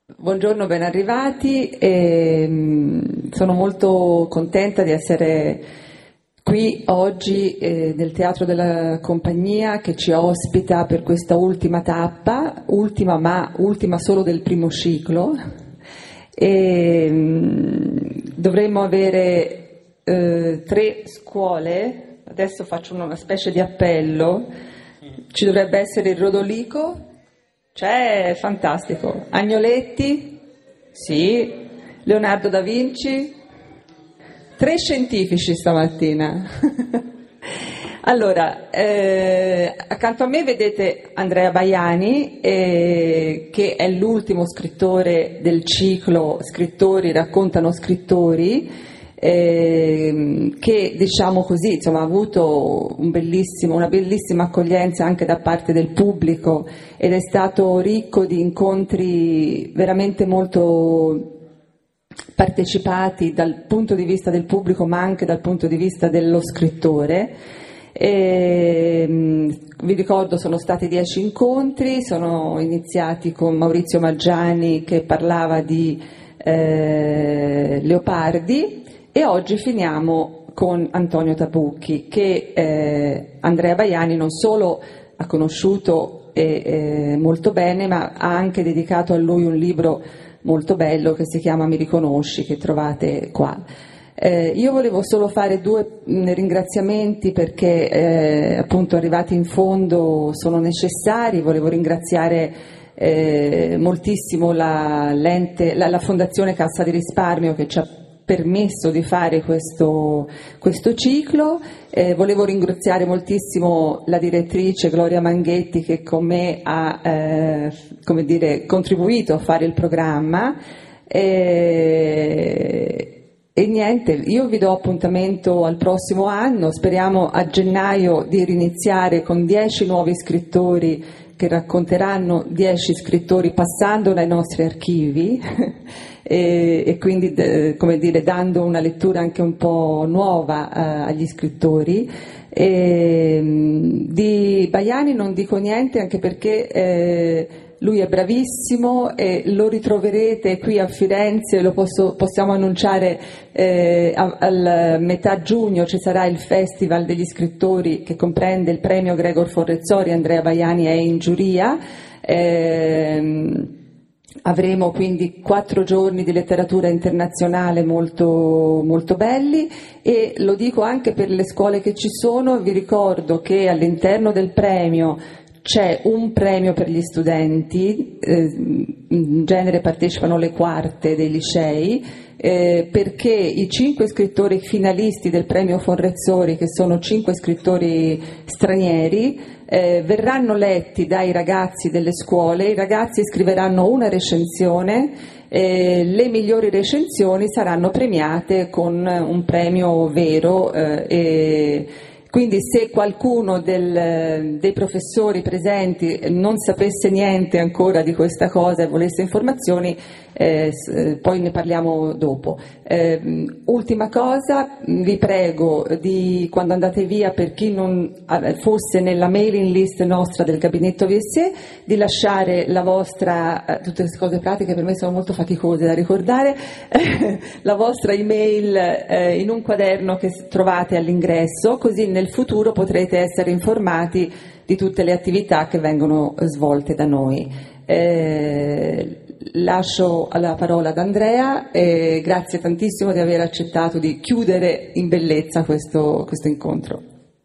Buongiorno, ben arrivati. Sono molto contenta di essere qui oggi nel Teatro della Compagnia che ci ospita per questa ultima tappa, ultima solo del primo ciclo. Dovremmo avere 3 scuole, adesso faccio una specie di appello, ci dovrebbe essere il Rodolico. C'è, fantastico. Agnoletti? Sì. Leonardo da Vinci? 3 scientifici stamattina. Allora, accanto a me vedete Andrea Baiani, che è l'ultimo scrittore del ciclo Scrittori raccontano scrittori, che diciamo così, insomma, ha avuto una bellissima accoglienza anche da parte del pubblico ed è stato ricco di incontri veramente molto partecipati dal punto di vista del pubblico ma anche dal punto di vista dello scrittore. Vi ricordo, sono stati 10 incontri, sono iniziati con Maurizio Maggiani che parlava di leopardi. E oggi finiamo con Antonio Tabucchi, che Andrea Baiani non solo ha conosciuto molto bene, ma ha anche dedicato a lui un libro molto bello che si chiama Mi riconosci, che trovate qua. Io volevo solo fare 2 ringraziamenti perché appunto arrivati in fondo sono necessari. Volevo ringraziare moltissimo la Fondazione Cassa di Risparmio che ci ha permesso di fare questo ciclo. Volevo ringraziare moltissimo la direttrice Gloria Manghetti che con me ha contribuito a fare il programma. E niente, io vi do appuntamento al prossimo anno, speriamo a gennaio di riniziare con 10 nuovi scrittori che racconteranno 10 scrittori passando dai nostri archivi e quindi dando una lettura anche un po' nuova agli scrittori. Di Baiani non dico niente anche perché lui è bravissimo e lo ritroverete qui a Firenze, possiamo annunciare a metà giugno ci sarà il Festival degli Scrittori che comprende il premio Gregor Forrezzori, Andrea Baiani è in giuria. Avremo quindi 4 giorni di letteratura internazionale molto, molto belli e lo dico anche per le scuole che ci sono, vi ricordo che all'interno del premio c'è un premio per gli studenti, in genere partecipano le quarte dei licei, perché i 5 scrittori finalisti del premio Forrezzori, che sono 5 scrittori stranieri, verranno letti dai ragazzi delle scuole, i ragazzi scriveranno una recensione, le migliori recensioni saranno premiate con un premio vero quindi se qualcuno dei professori presenti non sapesse niente ancora di questa cosa e volesse informazioni, poi ne parliamo dopo. Ultima cosa, vi prego quando andate via, per chi non fosse nella mailing list nostra del gabinetto VSE, di lasciare la vostra, tutte queste cose pratiche per me sono molto faticose da ricordare, la vostra email in un quaderno che trovate all'ingresso, così nel futuro potrete essere informati di tutte le attività che vengono svolte da noi. Lascio la parola ad Andrea e grazie tantissimo di aver accettato di chiudere in bellezza questo incontro.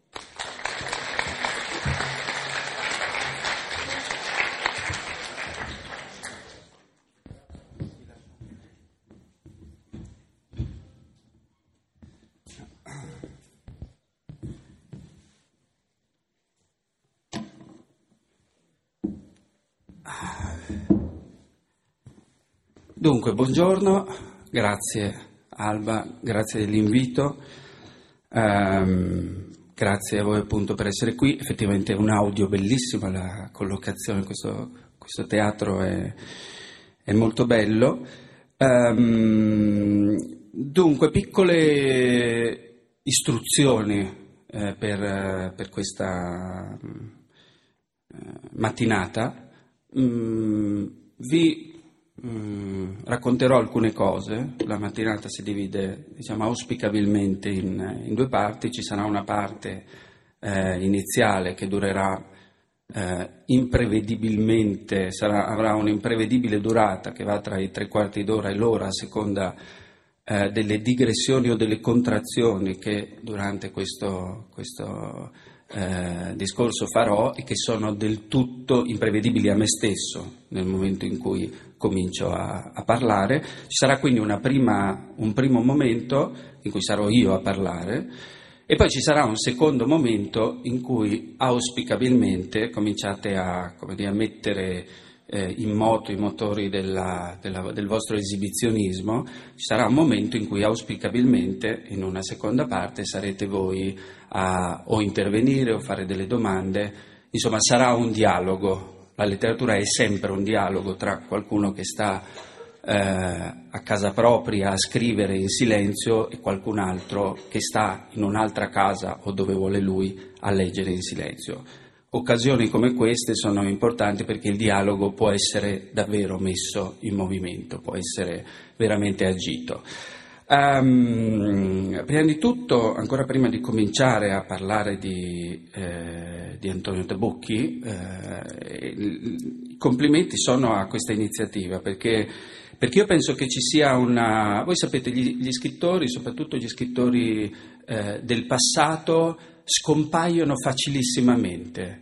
Dunque, buongiorno, grazie Alba, grazie dell'invito, grazie a voi appunto per essere qui. Effettivamente è un audio bellissimo, la collocazione, questo teatro è molto bello. Dunque, piccole istruzioni per questa mattinata. Vi racconterò alcune cose. La mattinata si divide, diciamo, auspicabilmente in due parti. Ci sarà una parte iniziale che durerà imprevedibilmente, avrà un'imprevedibile durata che va tra i 3/4 d'ora e l'ora, a seconda delle digressioni o delle contrazioni che durante questo discorso farò, e che sono del tutto imprevedibili a me stesso nel momento in cui comincio a parlare. Ci sarà quindi un primo momento in cui sarò io a parlare, e poi ci sarà un secondo momento in cui auspicabilmente cominciate a mettere in moto i motori del vostro esibizionismo. Ci sarà un momento in cui auspicabilmente, in una seconda parte, sarete voi a o intervenire o fare delle domande. Insomma, sarà un dialogo. La letteratura è sempre un dialogo tra qualcuno che sta a casa propria a scrivere in silenzio e qualcun altro che sta in un'altra casa o dove vuole lui a leggere in silenzio. Occasioni come queste sono importanti perché il dialogo può essere davvero messo in movimento, può essere veramente agito. Prima di tutto, ancora prima di cominciare a parlare di Antonio Tabucchi, i complimenti sono a questa iniziativa, perché io penso che ci sia voi sapete, gli scrittori, soprattutto gli scrittori del passato, scompaiono facilissimamente.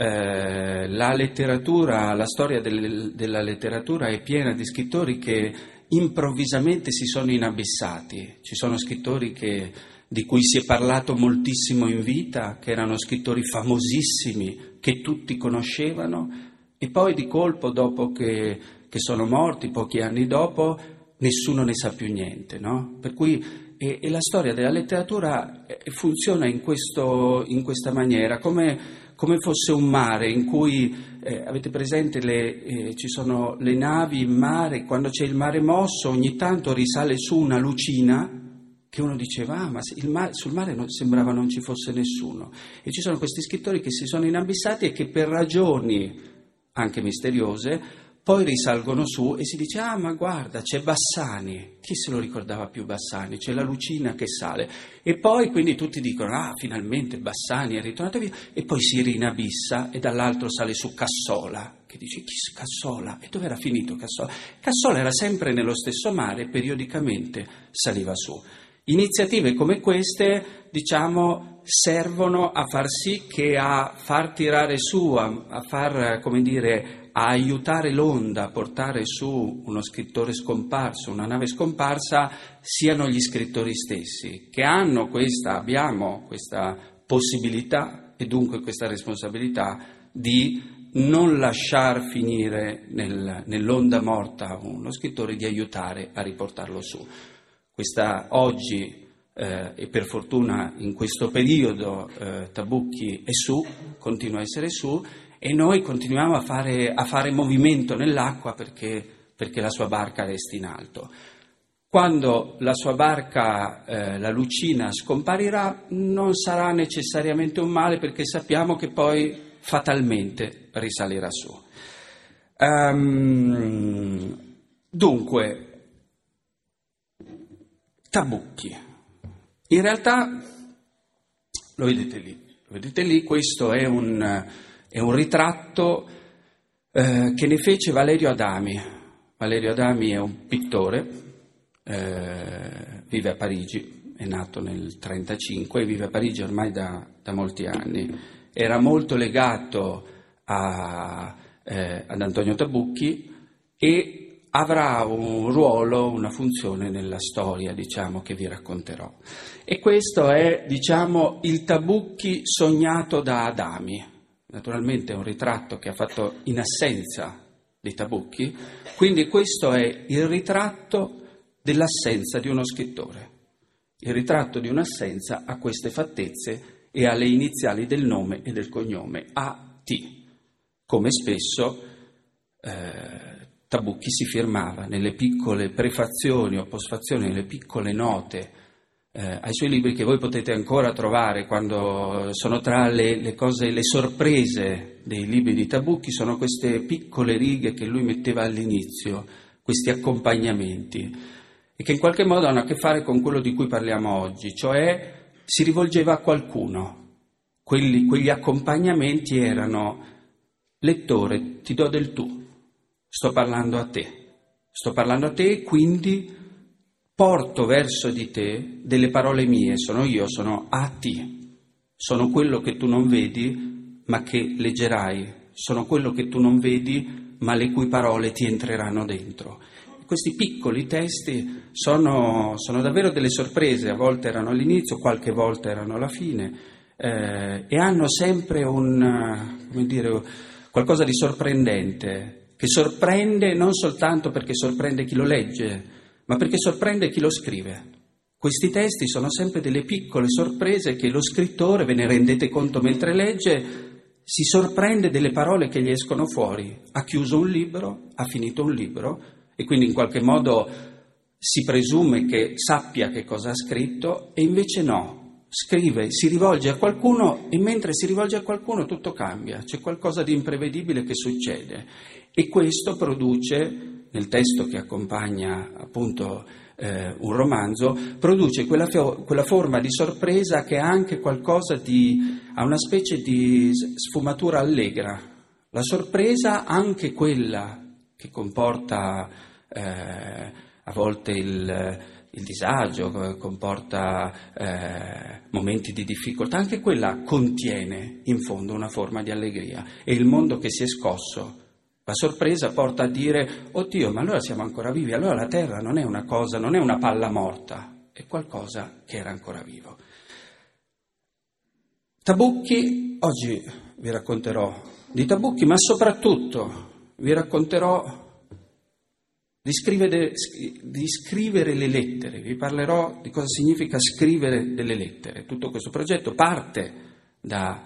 La letteratura, la storia della letteratura è piena di scrittori che improvvisamente si sono inabissati. Ci sono scrittori di cui si è parlato moltissimo in vita, che erano scrittori famosissimi, che tutti conoscevano, e poi di colpo, dopo che sono morti, pochi anni dopo, nessuno ne sa più niente, no? Per cui e la storia della letteratura funziona in questa maniera, come fosse un mare in cui avete presente ci sono le navi in mare, quando c'è il mare mosso ogni tanto risale su una lucina che uno diceva ma sul mare sembrava non ci fosse nessuno, e ci sono questi scrittori che si sono inabissati e che per ragioni anche misteriose poi risalgono su e si dice ma guarda, c'è Bassani, chi se lo ricordava più Bassani, c'è la lucina che sale, e poi quindi tutti dicono finalmente Bassani è ritornato via, e poi si rinabissa e dall'altro sale su Cassola, che dice chi è Cassola? E dove era finito Cassola? Cassola era sempre nello stesso mare, periodicamente saliva su. Iniziative come queste, diciamo, servono a far sì che a far tirare su, a far, a aiutare l'onda, a portare su uno scrittore scomparso, una nave scomparsa, siano gli scrittori stessi, che abbiamo questa possibilità e dunque questa responsabilità di non lasciar finire nell'onda morta uno scrittore, di aiutare a riportarlo su. Questa oggi, e per fortuna in questo periodo, Tabucchi è su, continua a essere su, e noi continuiamo a fare movimento nell'acqua perché la sua barca resti in alto. Quando la sua barca, la lucina, scomparirà, non sarà necessariamente un male, perché sappiamo che poi fatalmente risalirà su. Dunque, Tabucchi. In realtà, lo vedete lì, questo è un ritratto che ne fece Valerio Adami. Valerio Adami è un pittore, vive a Parigi, è nato nel 1935 e vive a Parigi ormai da molti anni. Era molto legato ad Antonio Tabucchi e avrà un ruolo, una funzione nella storia, diciamo, che vi racconterò. E questo è, diciamo, il Tabucchi sognato da Adami. Naturalmente è un ritratto che ha fatto in assenza di Tabucchi, quindi questo è il ritratto dell'assenza di uno scrittore. Il ritratto di un'assenza ha queste fattezze e ha le iniziali del nome e del cognome, A.T. Come spesso Tabucchi si firmava nelle piccole prefazioni o postfazioni, nelle piccole note ai suoi libri, che voi potete ancora trovare. Quando sono tra le cose, le sorprese dei libri di Tabucchi, sono queste piccole righe che lui metteva all'inizio, questi accompagnamenti, e che in qualche modo hanno a che fare con quello di cui parliamo oggi, cioè si rivolgeva a qualcuno. Quegli accompagnamenti erano: lettore, ti do del tu, sto parlando a te, quindi porto verso di te delle parole mie, sono io, sono a ti, sono quello che tu non vedi ma che leggerai, sono quello che tu non vedi ma le cui parole ti entreranno dentro. Questi piccoli testi sono davvero delle sorprese, a volte erano all'inizio, qualche volta erano alla fine, e hanno sempre qualcosa di sorprendente, che sorprende non soltanto perché sorprende chi lo legge, ma perché sorprende chi lo scrive. Questi testi sono sempre delle piccole sorprese che lo scrittore, ve ne rendete conto mentre legge, si sorprende delle parole che gli escono fuori. Ha chiuso un libro, ha finito un libro, e quindi in qualche modo si presume che sappia che cosa ha scritto, e invece no, scrive, si rivolge a qualcuno, e mentre si rivolge a qualcuno tutto cambia, c'è qualcosa di imprevedibile che succede, e questo produce, nel testo che accompagna appunto un romanzo, produce quella forma di sorpresa che ha anche qualcosa ha una specie di sfumatura allegra. La sorpresa, anche quella che comporta a volte il disagio, comporta momenti di difficoltà, anche quella contiene in fondo una forma di allegria. E il mondo che si è scosso, la sorpresa porta a dire: oddio, ma allora siamo ancora vivi, allora la terra non è una cosa, non è una palla morta, è qualcosa che era ancora vivo. Tabucchi, oggi vi racconterò di Tabucchi, ma soprattutto vi racconterò di scrivere le lettere, vi parlerò di cosa significa scrivere delle lettere. Tutto questo progetto parte da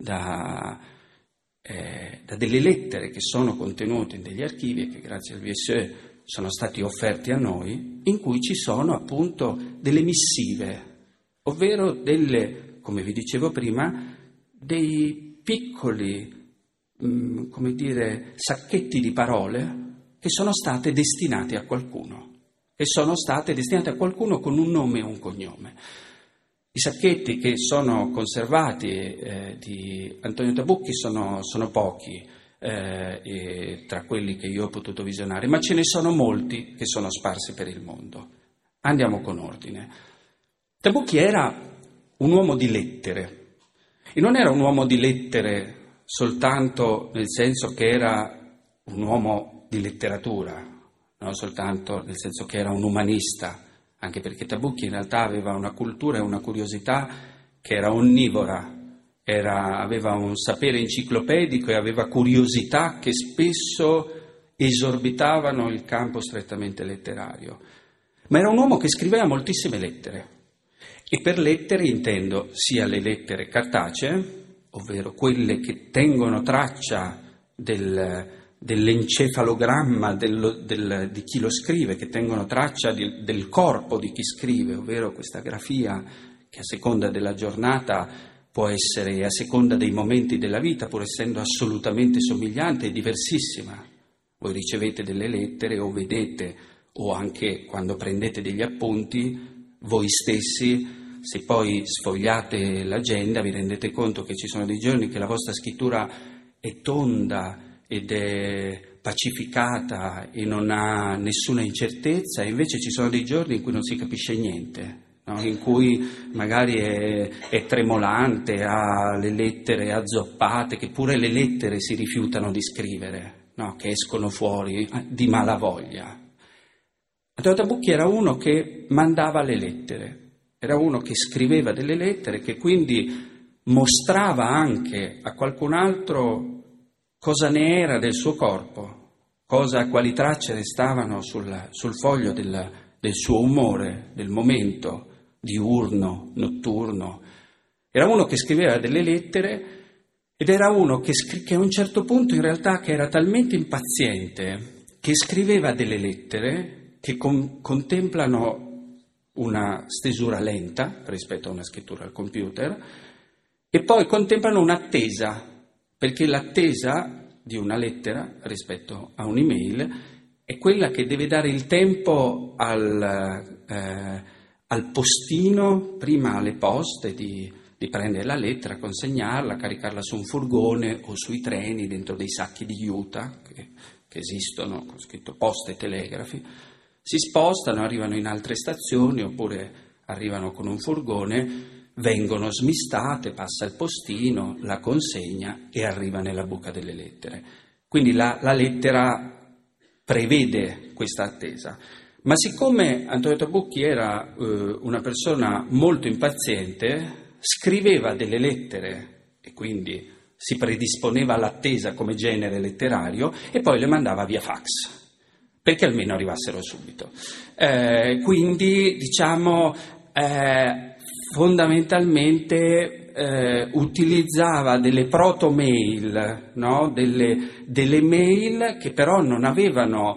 delle lettere che sono contenute in degli archivi e che grazie al VSE sono stati offerti a noi, in cui ci sono appunto delle missive, ovvero delle, come vi dicevo prima, dei piccoli, sacchetti di parole che sono state destinate a qualcuno, con un nome e un cognome. I sacchetti che sono conservati di Antonio Tabucchi sono pochi, tra quelli che io ho potuto visionare, ma ce ne sono molti che sono sparsi per il mondo. Andiamo con ordine. Tabucchi era un uomo di lettere, e non era un uomo di lettere soltanto nel senso che era un uomo di letteratura, non soltanto nel senso che era un umanista, anche perché Tabucchi in realtà aveva una cultura e una curiosità che era onnivora, aveva un sapere enciclopedico e aveva curiosità che spesso esorbitavano il campo strettamente letterario. Ma era un uomo che scriveva moltissime lettere, e per lettere intendo sia le lettere cartacee, ovvero quelle che tengono traccia dell'encefalogramma di chi lo scrive, che tengono traccia del corpo di chi scrive, ovvero questa grafia che a seconda della giornata può essere, a seconda dei momenti della vita, pur essendo assolutamente somigliante, è diversissima. Voi ricevete delle lettere o vedete, o anche quando prendete degli appunti, voi stessi, se poi sfogliate l'agenda vi rendete conto che ci sono dei giorni che la vostra scrittura è tonda ed è pacificata e non ha nessuna incertezza, e invece ci sono dei giorni in cui non si capisce niente, no? In cui magari è tremolante, ha le lettere azzoppate, che pure le lettere si rifiutano di scrivere, no? Che escono fuori di malavoglia. Antonio Tabucchi era uno che mandava le lettere, era uno che scriveva delle lettere, che quindi mostrava anche a qualcun altro cosa ne era del suo corpo, quali tracce restavano sul foglio del suo umore, del momento diurno, notturno. Era uno che scriveva delle lettere, ed era uno che a un certo punto in realtà che era talmente impaziente che scriveva delle lettere che contemplano una stesura lenta rispetto a una scrittura al computer, e poi contemplano un'attesa, perché l'attesa di una lettera rispetto a un'email è quella che deve dare il tempo al postino, prima alle poste, di prendere la lettera, consegnarla, caricarla su un furgone o sui treni dentro dei sacchi di juta che esistono, con scritto poste e telegrafi, si spostano, arrivano in altre stazioni oppure arrivano con un furgone, vengono smistate, passa il postino, la consegna e arriva nella buca delle lettere. Quindi la lettera prevede questa attesa. Ma siccome Antonio Tabucchi era una persona molto impaziente, scriveva delle lettere e quindi si predisponeva all'attesa come genere letterario e poi le mandava via fax, perché almeno arrivassero subito. Quindi, diciamo, fondamentalmente utilizzava delle proto-mail, no? delle mail che però non avevano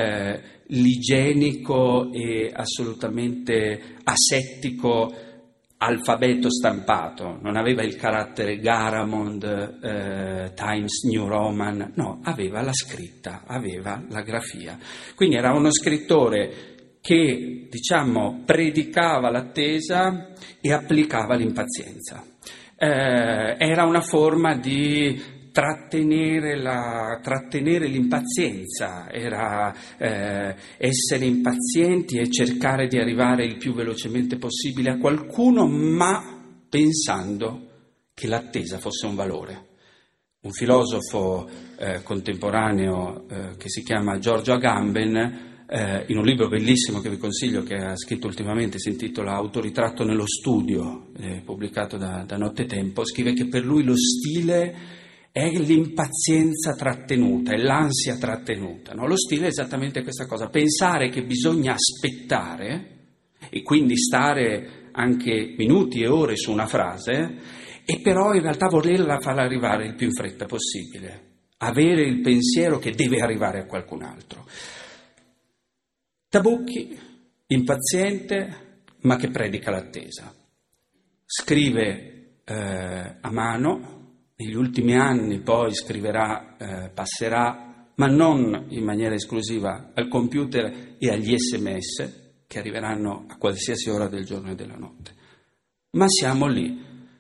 l'igienico e assolutamente asettico alfabeto stampato, non aveva il carattere Garamond, Times New Roman, no, aveva la scritta, aveva la grafia. Quindi era uno scrittore che, diciamo, predicava l'attesa e applicava l'impazienza. Era una forma di trattenere l'impazienza, era essere impazienti e cercare di arrivare il più velocemente possibile a qualcuno, ma pensando che l'attesa fosse un valore. Un filosofo contemporaneo che si chiama Giorgio Agamben, in un libro bellissimo che vi consiglio, che ha scritto ultimamente, si intitola Autoritratto nello studio, pubblicato da Nottetempo, scrive che per lui lo stile è l'impazienza trattenuta, è l'ansia trattenuta, no? Lo stile è esattamente questa cosa, pensare che bisogna aspettare e quindi stare anche minuti e ore su una frase e però in realtà volerla farla arrivare il più in fretta possibile, avere il pensiero che deve arrivare a qualcun altro. Tabucchi, impaziente, ma che predica l'attesa. Scrive a mano, negli ultimi anni poi scriverà, passerà, ma non in maniera esclusiva, al computer e agli SMS, che arriveranno a qualsiasi ora del giorno e della notte. Ma siamo lì.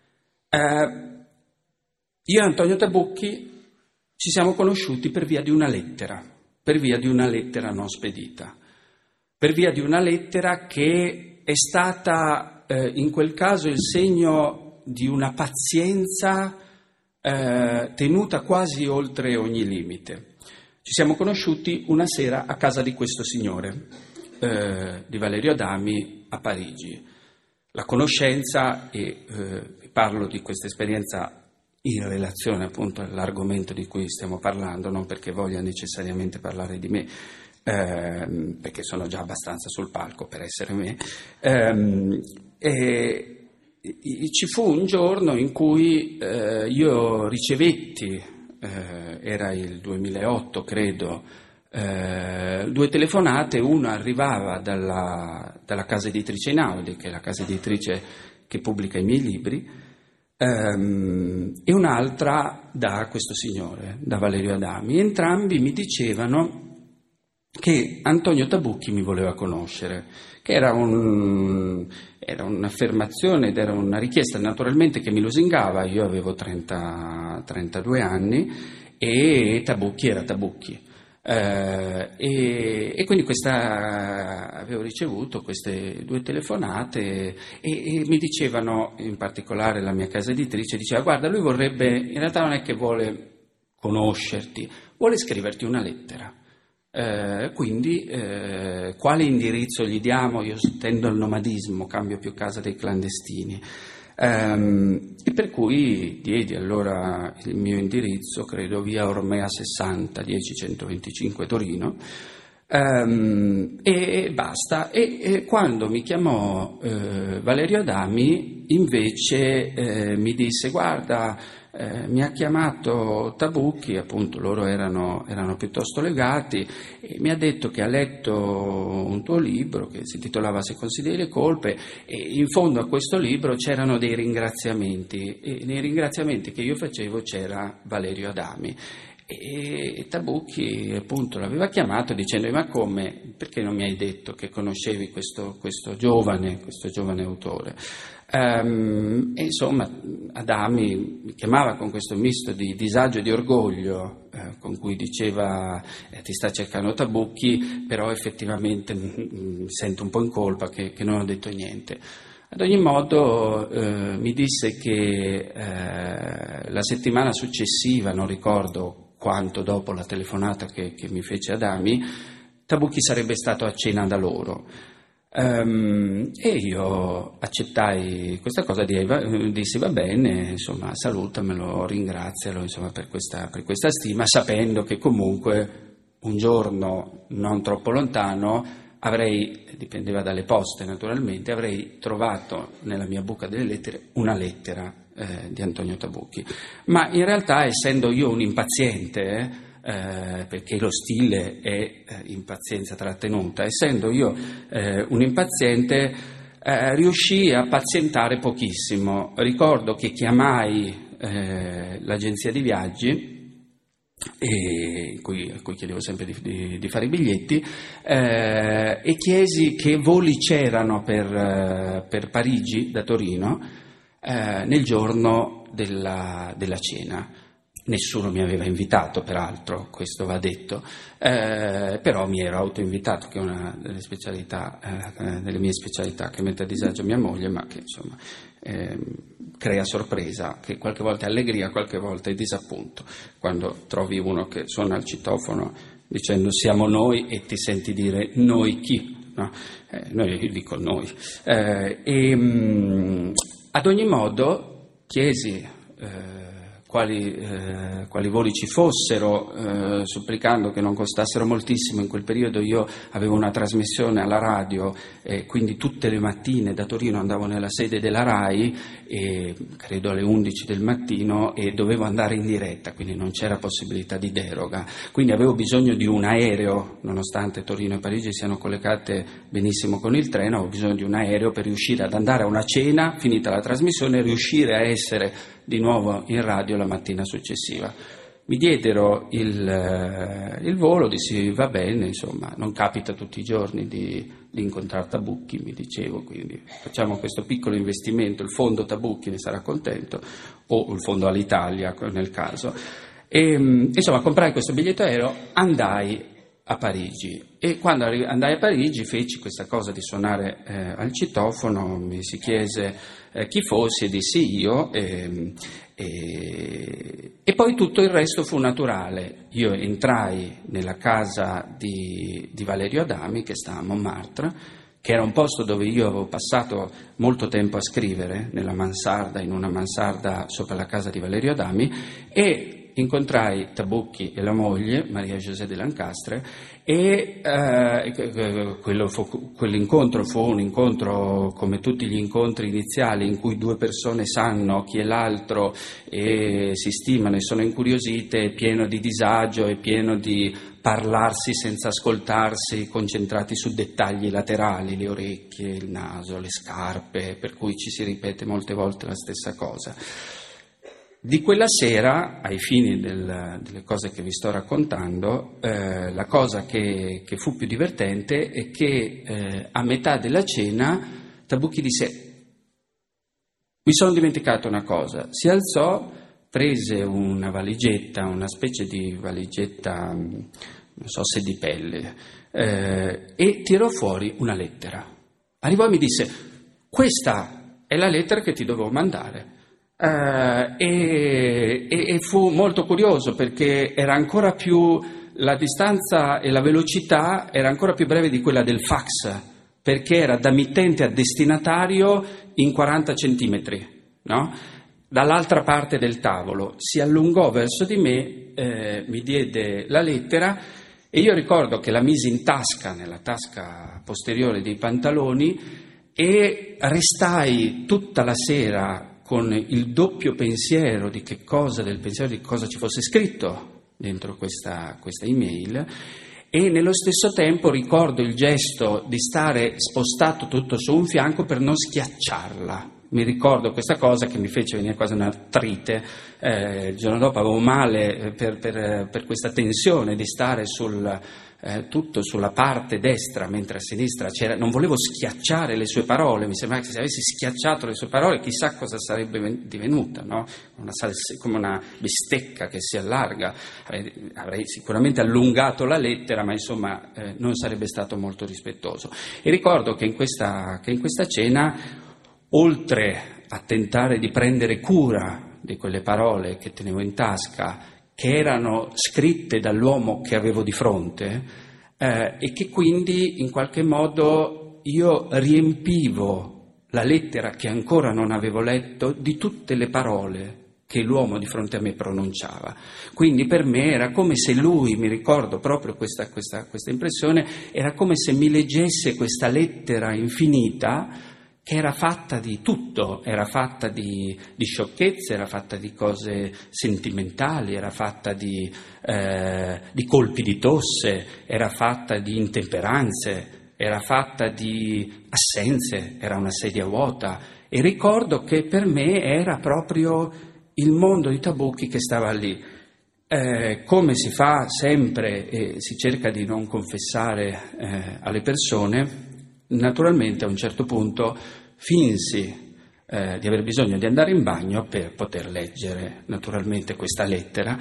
Io e Antonio Tabucchi ci siamo conosciuti per via di una lettera non spedita. Per via di una lettera che è stata in quel caso il segno di una pazienza tenuta quasi oltre ogni limite. Ci siamo conosciuti una sera a casa di questo signore, di Valerio Adami, a Parigi. La conoscenza, e parlo di questa esperienza in relazione appunto all'argomento di cui stiamo parlando, non perché voglia necessariamente parlare di me, perché sono già abbastanza sul palco per essere me, ci fu un giorno in cui io ricevetti, era il 2008 credo, 2 telefonate. Una arrivava dalla casa editrice Einaudi, che è la casa editrice che pubblica i miei libri, e un'altra da questo signore, da Valerio Adami. Entrambi mi dicevano che Antonio Tabucchi mi voleva conoscere, che era un'affermazione ed era una richiesta naturalmente che mi lusingava. Io avevo 32 anni e Tabucchi era Tabucchi. E quindi avevo ricevuto queste 2 telefonate e mi dicevano, in particolare la mia casa editrice diceva: guarda, lui vorrebbe, in realtà non è che vuole conoscerti, vuole scriverti una lettera. Quindi quale indirizzo gli diamo? Io tendo al nomadismo, cambio più casa dei clandestini, e per cui diedi allora il mio indirizzo, credo via Ormea 60 10125 Torino, e basta. E quando mi chiamò Valerio Adami invece mi disse: guarda, mi ha chiamato Tabucchi, appunto loro erano piuttosto legati, e mi ha detto che ha letto un tuo libro che si intitolava Se consideri le colpe, e in fondo a questo libro c'erano dei ringraziamenti, e nei ringraziamenti che io facevo c'era Valerio Adami. E Tabucchi appunto l'aveva chiamato dicendo: ma come, perché non mi hai detto che conoscevi questo giovane autore? E insomma Adami mi chiamava con questo misto di disagio e di orgoglio, con cui diceva ti sta cercando Tabucchi, però effettivamente mi sento un po' in colpa che non ho detto niente. Ad ogni modo mi disse che la settimana successiva, non ricordo quanto dopo la telefonata che mi fece Adami, Tabucchi sarebbe stato a cena da loro. E io accettai questa cosa, dissi va bene, insomma salutamelo, ringrazialo insomma, per questa stima, sapendo che comunque un giorno non troppo lontano dipendeva dalle poste naturalmente, avrei trovato nella mia buca delle lettere una lettera di Antonio Tabucchi. Ma in realtà, essendo io un impaziente, perché lo stile è impazienza trattenuta, essendo io un impaziente, riuscii a pazientare pochissimo. Ricordo che chiamai l'agenzia di viaggi, a cui chiedevo sempre di fare i biglietti, e chiesi che voli c'erano per Parigi da Torino nel giorno della cena. Nessuno mi aveva invitato, peraltro, questo va detto, però mi ero autoinvitato, che è una delle mie specialità, che mette a disagio mia moglie, ma che insomma crea sorpresa, che qualche volta è allegria, qualche volta è disappunto, quando trovi uno che suona il citofono dicendo siamo noi e ti senti dire noi chi? No? Io dico noi. Ad ogni modo chiesi quali voli ci fossero, supplicando che non costassero moltissimo. In quel periodo io avevo una trasmissione alla radio, quindi tutte le mattine da Torino andavo nella sede della RAI, credo alle 11 del mattino, e dovevo andare in diretta, quindi non c'era possibilità di deroga. Quindi avevo bisogno di un aereo, nonostante Torino e Parigi siano collegate benissimo con il treno, avevo bisogno di un aereo per riuscire ad andare a una cena, finita la trasmissione, e riuscire a essere di nuovo in radio la mattina successiva. Mi diedero il volo, dissi va bene, insomma, non capita tutti i giorni di incontrare Tabucchi, mi dicevo, quindi facciamo questo piccolo investimento, il fondo Tabucchi ne sarà contento, o il fondo Alitalia nel caso. E insomma comprai questo biglietto aereo, andai a Parigi, e quando andai a Parigi feci questa cosa di suonare al citofono, mi si chiese chi fossi e dissi io, e poi tutto il resto fu naturale. Io entrai nella casa di Valerio Adami, che sta a Montmartre, che era un posto dove io avevo passato molto tempo a scrivere, in una mansarda sopra la casa di Valerio Adami, e incontrai Tabucchi e la moglie, Maria José de Lancastre, e quell'incontro fu un incontro come tutti gli incontri iniziali, in cui due persone sanno chi è l'altro e si stimano e sono incuriosite, pieno di disagio e pieno di parlarsi senza ascoltarsi, concentrati su dettagli laterali, le orecchie, il naso, le scarpe, per cui ci si ripete molte volte la stessa cosa. Di quella sera, ai fini delle cose che vi sto raccontando, la cosa che fu più divertente è che a metà della cena Tabucchi disse: mi sono dimenticato una cosa. Si alzò, prese una valigetta, una specie di valigetta, non so se di pelle, e tirò fuori una lettera. Arrivò e mi disse: questa è la lettera che ti dovevo mandare. E fu molto curioso, perché era ancora più, la distanza e la velocità era ancora più breve di quella del fax, perché era da mittente a destinatario in 40 centimetri, no? Dall'altra parte del tavolo. Si allungò verso di me, mi diede la lettera, e io ricordo che la misi in tasca, nella tasca posteriore dei pantaloni, e restai tutta la sera con il doppio pensiero di che cosa ci fosse scritto dentro questa email, e nello stesso tempo ricordo il gesto di stare spostato tutto su un fianco per non schiacciarla, Mi ricordo questa cosa che mi fece venire quasi un'artrite, il giorno dopo avevo male per questa tensione di stare tutto sulla parte destra, mentre a sinistra non volevo schiacciare le sue parole, mi sembrava che se avessi schiacciato le sue parole chissà cosa sarebbe divenuta, no? Come una bistecca che si allarga, avrei sicuramente allungato la lettera, ma insomma non sarebbe stato molto rispettoso. E ricordo che in questa cena, oltre a tentare di prendere cura di quelle parole che tenevo in tasca, che erano scritte dall'uomo che avevo di fronte, e che quindi in qualche modo io riempivo la lettera che ancora non avevo letto di tutte le parole che l'uomo di fronte a me pronunciava. Quindi per me era come se lui, mi ricordo proprio questa impressione, era come se mi leggesse questa lettera infinita che era fatta di tutto, era fatta di sciocchezze, era fatta di cose sentimentali, era fatta di colpi di tosse, era fatta di intemperanze, era fatta di assenze, era una sedia vuota. E ricordo che per me era proprio il mondo di Tabucchi che stava lì. Come si fa sempre e si cerca di non confessare alle persone, naturalmente a un certo punto finsi di aver bisogno di andare in bagno per poter leggere naturalmente questa lettera,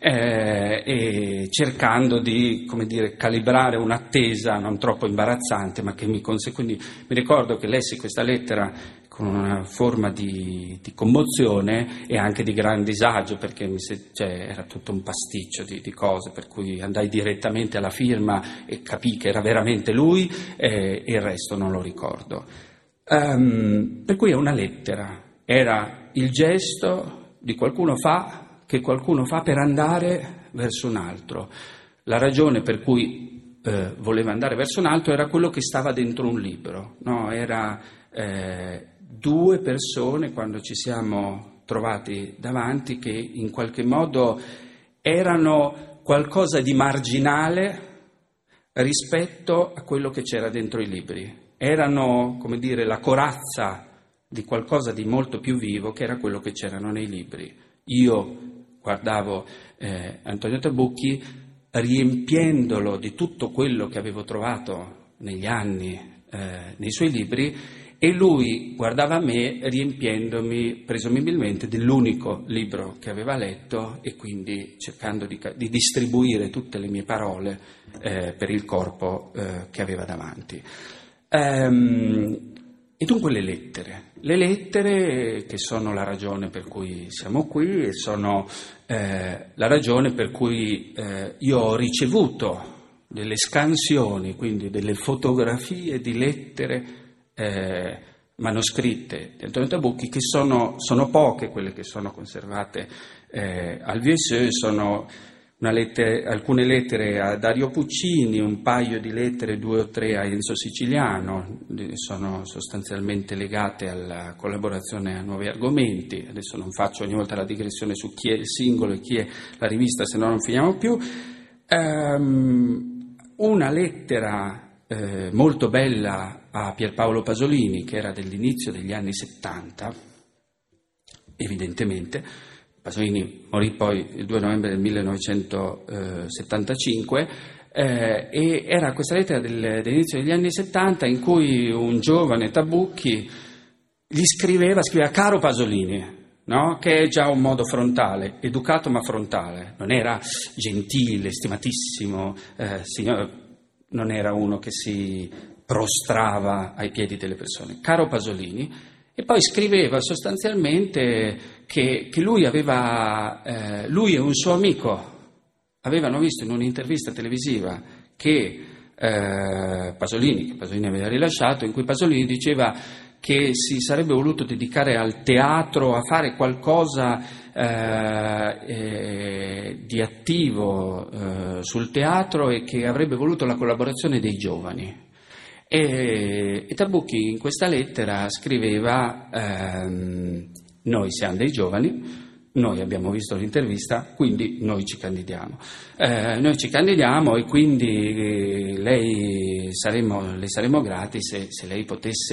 e cercando di, come dire, calibrare un'attesa non troppo imbarazzante, ma che quindi mi ricordo che lessi questa lettera con una forma di commozione e anche di gran disagio, perché era tutto un pasticcio di cose, per cui andai direttamente alla firma e capii che era veramente lui, e il resto non lo ricordo. Per cui è una lettera, era il gesto che qualcuno fa per andare verso un altro. La ragione per cui voleva andare verso un altro era quello che stava dentro un libro, no? Era due persone, quando ci siamo trovati davanti, che in qualche modo erano qualcosa di marginale rispetto a quello che c'era dentro i libri. Erano, come dire, la corazza di qualcosa di molto più vivo, che era quello che c'erano nei libri. Io guardavo Antonio Tabucchi riempiendolo di tutto quello che avevo trovato negli anni nei suoi libri, e lui guardava me riempiendomi presumibilmente dell'unico libro che aveva letto, e quindi cercando di distribuire tutte le mie parole per il corpo che aveva davanti. E dunque le lettere che sono la ragione per cui siamo qui, e sono la ragione per cui io ho ricevuto delle scansioni, quindi delle fotografie di lettere manoscritte di Antonio Tabucchi, che sono poche quelle che sono conservate al VSE. Sono alcune lettere a Dario Puccini, un paio di lettere, 2 o 3 a Enzo Siciliano, sono sostanzialmente legate alla collaborazione a Nuovi Argomenti. Adesso non faccio ogni volta la digressione su chi è il singolo e chi è la rivista, se no non finiamo più. Una lettera molto bella a Pierpaolo Pasolini, che era dell'inizio degli anni 70, evidentemente. Pasolini morì poi il 2 novembre del 1975, e era questa lettera dell'inizio degli anni 70 in cui un giovane Tabucchi gli scriveva caro Pasolini, no? Che è già un modo frontale, educato ma frontale, non era gentile, stimatissimo signor, non era uno che si prostrava ai piedi delle persone, caro Pasolini. E poi scriveva sostanzialmente che lui e un suo amico avevano visto in un'intervista televisiva che Pasolini aveva rilasciato, in cui Pasolini diceva che si sarebbe voluto dedicare al teatro, a fare qualcosa di attivo sul teatro, e che avrebbe voluto la collaborazione dei giovani. E Tabucchi in questa lettera scriveva: noi siamo dei giovani, noi abbiamo visto l'intervista, quindi noi ci candidiamo. E quindi le saremo grati se lei potesse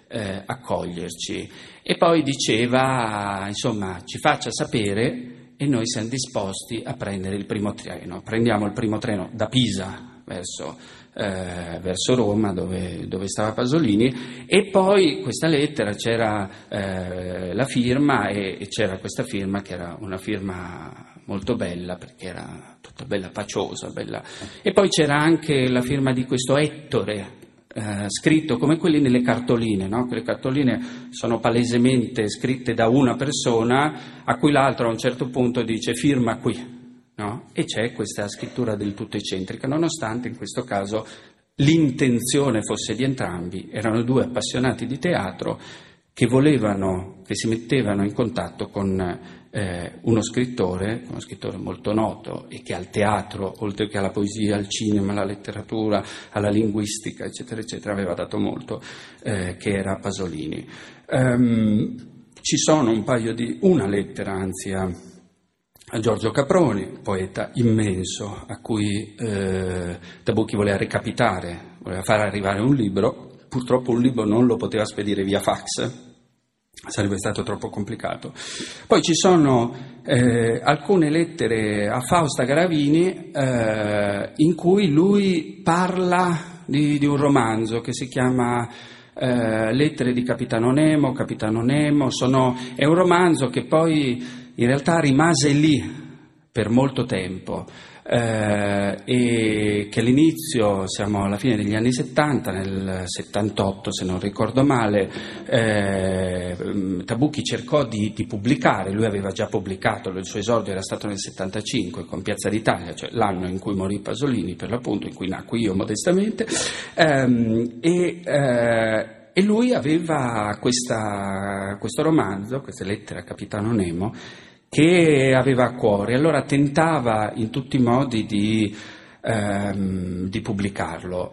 accoglierci. E poi diceva, insomma, ci faccia sapere e noi siamo disposti a prendere il primo treno. Prendiamo il primo treno da Pisa verso Roma, dove stava Pasolini, e poi questa lettera c'era la firma, e c'era questa firma che era una firma molto bella, perché era tutta bella paciosa, bella. E poi c'era anche la firma di questo Ettore, scritto come quelli nelle cartoline, no? Quelle cartoline sono palesemente scritte da una persona a cui l'altro a un certo punto dice firma qui, no? E c'è questa scrittura del tutto eccentrica, nonostante in questo caso l'intenzione fosse di entrambi. Erano due appassionati di teatro che si mettevano in contatto con uno scrittore molto noto, e che al teatro, oltre che alla poesia, al cinema, alla letteratura, alla linguistica, eccetera, eccetera, aveva dato molto, che era Pasolini. Ci sono una lettera, anzi, a Giorgio Caproni, poeta immenso, a cui Tabocchi voleva recapitare, voleva far arrivare un libro. Purtroppo un libro non lo poteva spedire via fax, sarebbe stato troppo complicato. Poi ci sono alcune lettere a Fausta Garavini in cui lui parla di un romanzo che si chiama Lettere di Capitano Nemo. È un romanzo che poi in realtà rimase lì per molto tempo, e che all'inizio, siamo alla fine degli anni 70, nel 78 se non ricordo male, Tabocchi cercò di pubblicare. Lui aveva già pubblicato, il suo esordio era stato nel 75 con Piazza d'Italia, cioè l'anno in cui morì Pasolini, per l'appunto, in cui nacqui io modestamente, e lui aveva questo romanzo, queste lettere a Capitano Nemo, che aveva a cuore. Allora tentava in tutti i modi di pubblicarlo.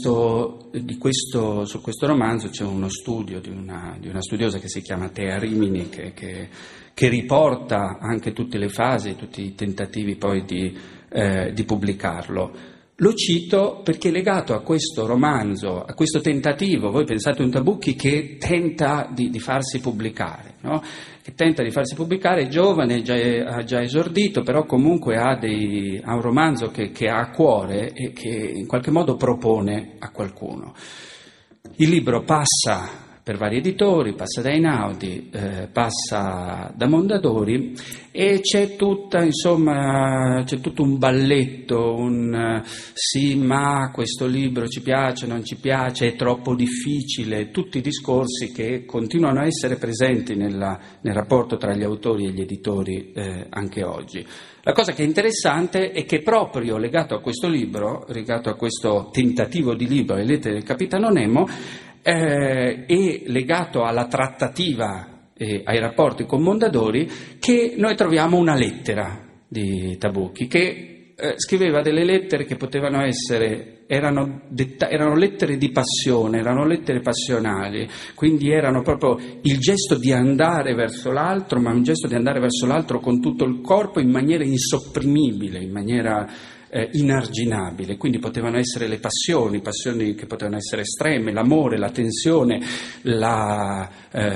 Su questo romanzo c'è uno studio di una studiosa che si chiama Tea Rimini, che riporta anche tutte le fasi, tutti i tentativi poi di pubblicarlo. Lo cito perché è legato a questo romanzo, a questo tentativo. Voi pensate a un Tabocchi che tenta di farsi pubblicare, no? Che tenta di farsi pubblicare, è giovane, ha già esordito, però comunque ha un romanzo che ha a cuore e che in qualche modo propone a qualcuno. Il libro passa per vari editori, passa da Einaudi, passa da Mondadori, e c'è tutto un balletto, sì, ma questo libro ci piace, non ci piace, è troppo difficile, tutti i discorsi che continuano a essere presenti nel rapporto tra gli autori e gli editori anche oggi. La cosa che è interessante è che proprio legato a questo libro, legato a questo tentativo di libro, Le lettere del Capitano Nemo, e legato alla trattativa e ai rapporti con Mondadori, che noi troviamo una lettera di Tabocchi, che scriveva delle lettere che potevano essere, erano lettere di passione, erano lettere passionali, quindi erano proprio il gesto di andare verso l'altro, ma un gesto di andare verso l'altro con tutto il corpo, in maniera insopprimibile, in maniera inarginabile. Quindi potevano essere le passioni che potevano essere estreme, l'amore, la tensione, la